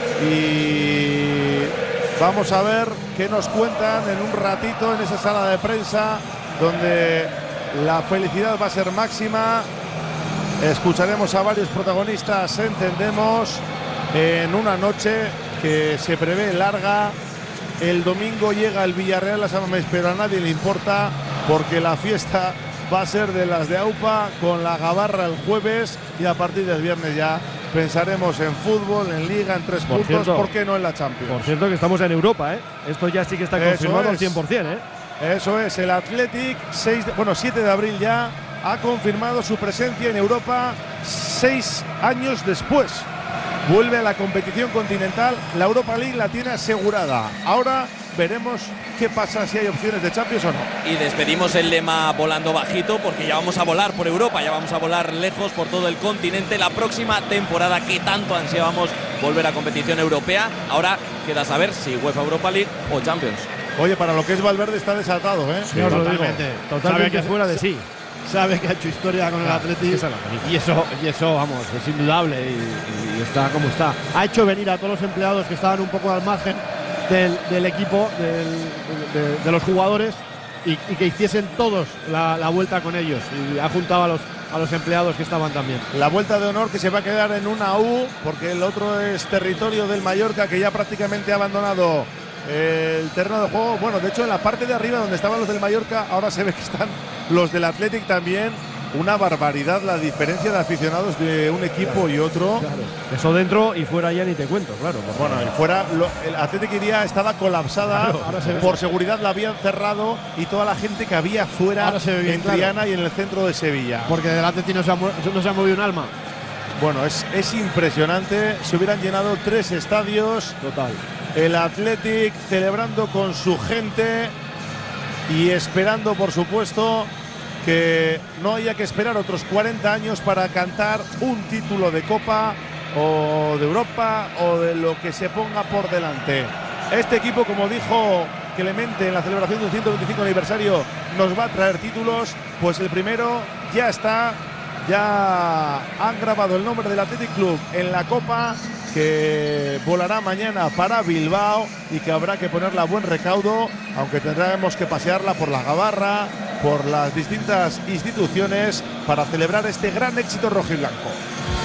Y vamos a ver qué nos cuentan en un ratito en esa sala de prensa donde la felicidad va a ser máxima. Escucharemos a varios protagonistas, entendemos, en una noche que se prevé larga. El domingo llega el Villarreal a San Mamés, pero a nadie le importa porque la fiesta va a ser de las de AUPA con la gabarra el jueves y a partir del viernes ya pensaremos en fútbol, en Liga, en 3 puntos, cierto, ¿por qué no en la Champions? Por cierto que estamos en Europa, ¿eh? Esto ya sí que está confirmado al 100%, ¿eh? Eso es, el Athletic, 7 de abril ya, ha confirmado su presencia en Europa 6 años después. Vuelve a la competición continental, la Europa League la tiene asegurada. Ahora veremos qué pasa, si hay opciones de Champions o no. Y despedimos el lema volando bajito porque ya vamos a volar por Europa, ya vamos a volar lejos por todo el continente la próxima temporada que tanto ansiábamos volver a competición europea. Ahora queda saber si UEFA Europa League o Champions. Oye, para lo que es Valverde está desatado, ¿eh? Sí, totalmente fuera de sí. Sabe que ha hecho historia con el Atlético y eso, vamos, es indudable y está como está. Ha hecho venir a todos los empleados que estaban un poco al margen del equipo, de los jugadores y que hiciesen todos la vuelta con ellos y ha juntado a los empleados que estaban también. La vuelta de honor que se va a quedar en una U porque el otro es territorio del Mallorca que ya prácticamente ha abandonado el terreno de juego. Bueno, de hecho en la parte de arriba donde estaban los del Mallorca ahora se ve que están los del Athletic también. Una barbaridad la diferencia de aficionados de un equipo y otro. Claro. Eso dentro y fuera ya ni te cuento, claro. Bueno, y fuera el Athletic iría estaba colapsada, claro, por seguridad la habían cerrado y toda la gente que había fuera en Triana y en el centro de Sevilla. Porque del Athletic no se ha movido un alma. Bueno, es impresionante. Se hubieran llenado 3 estadios. Total. El Athletic celebrando con su gente y esperando, por supuesto, que no haya que esperar otros 40 años para cantar un título de Copa o de Europa o de lo que se ponga por delante. Este equipo, como dijo Clemente en la celebración del 125 aniversario, nos va a traer títulos. Pues el primero ya está, ya han grabado el nombre del Athletic Club en la Copa, que volará mañana para Bilbao y que habrá que ponerla a buen recaudo, aunque tendremos que pasearla por la gabarra, por las distintas instituciones para celebrar este gran éxito rojiblanco.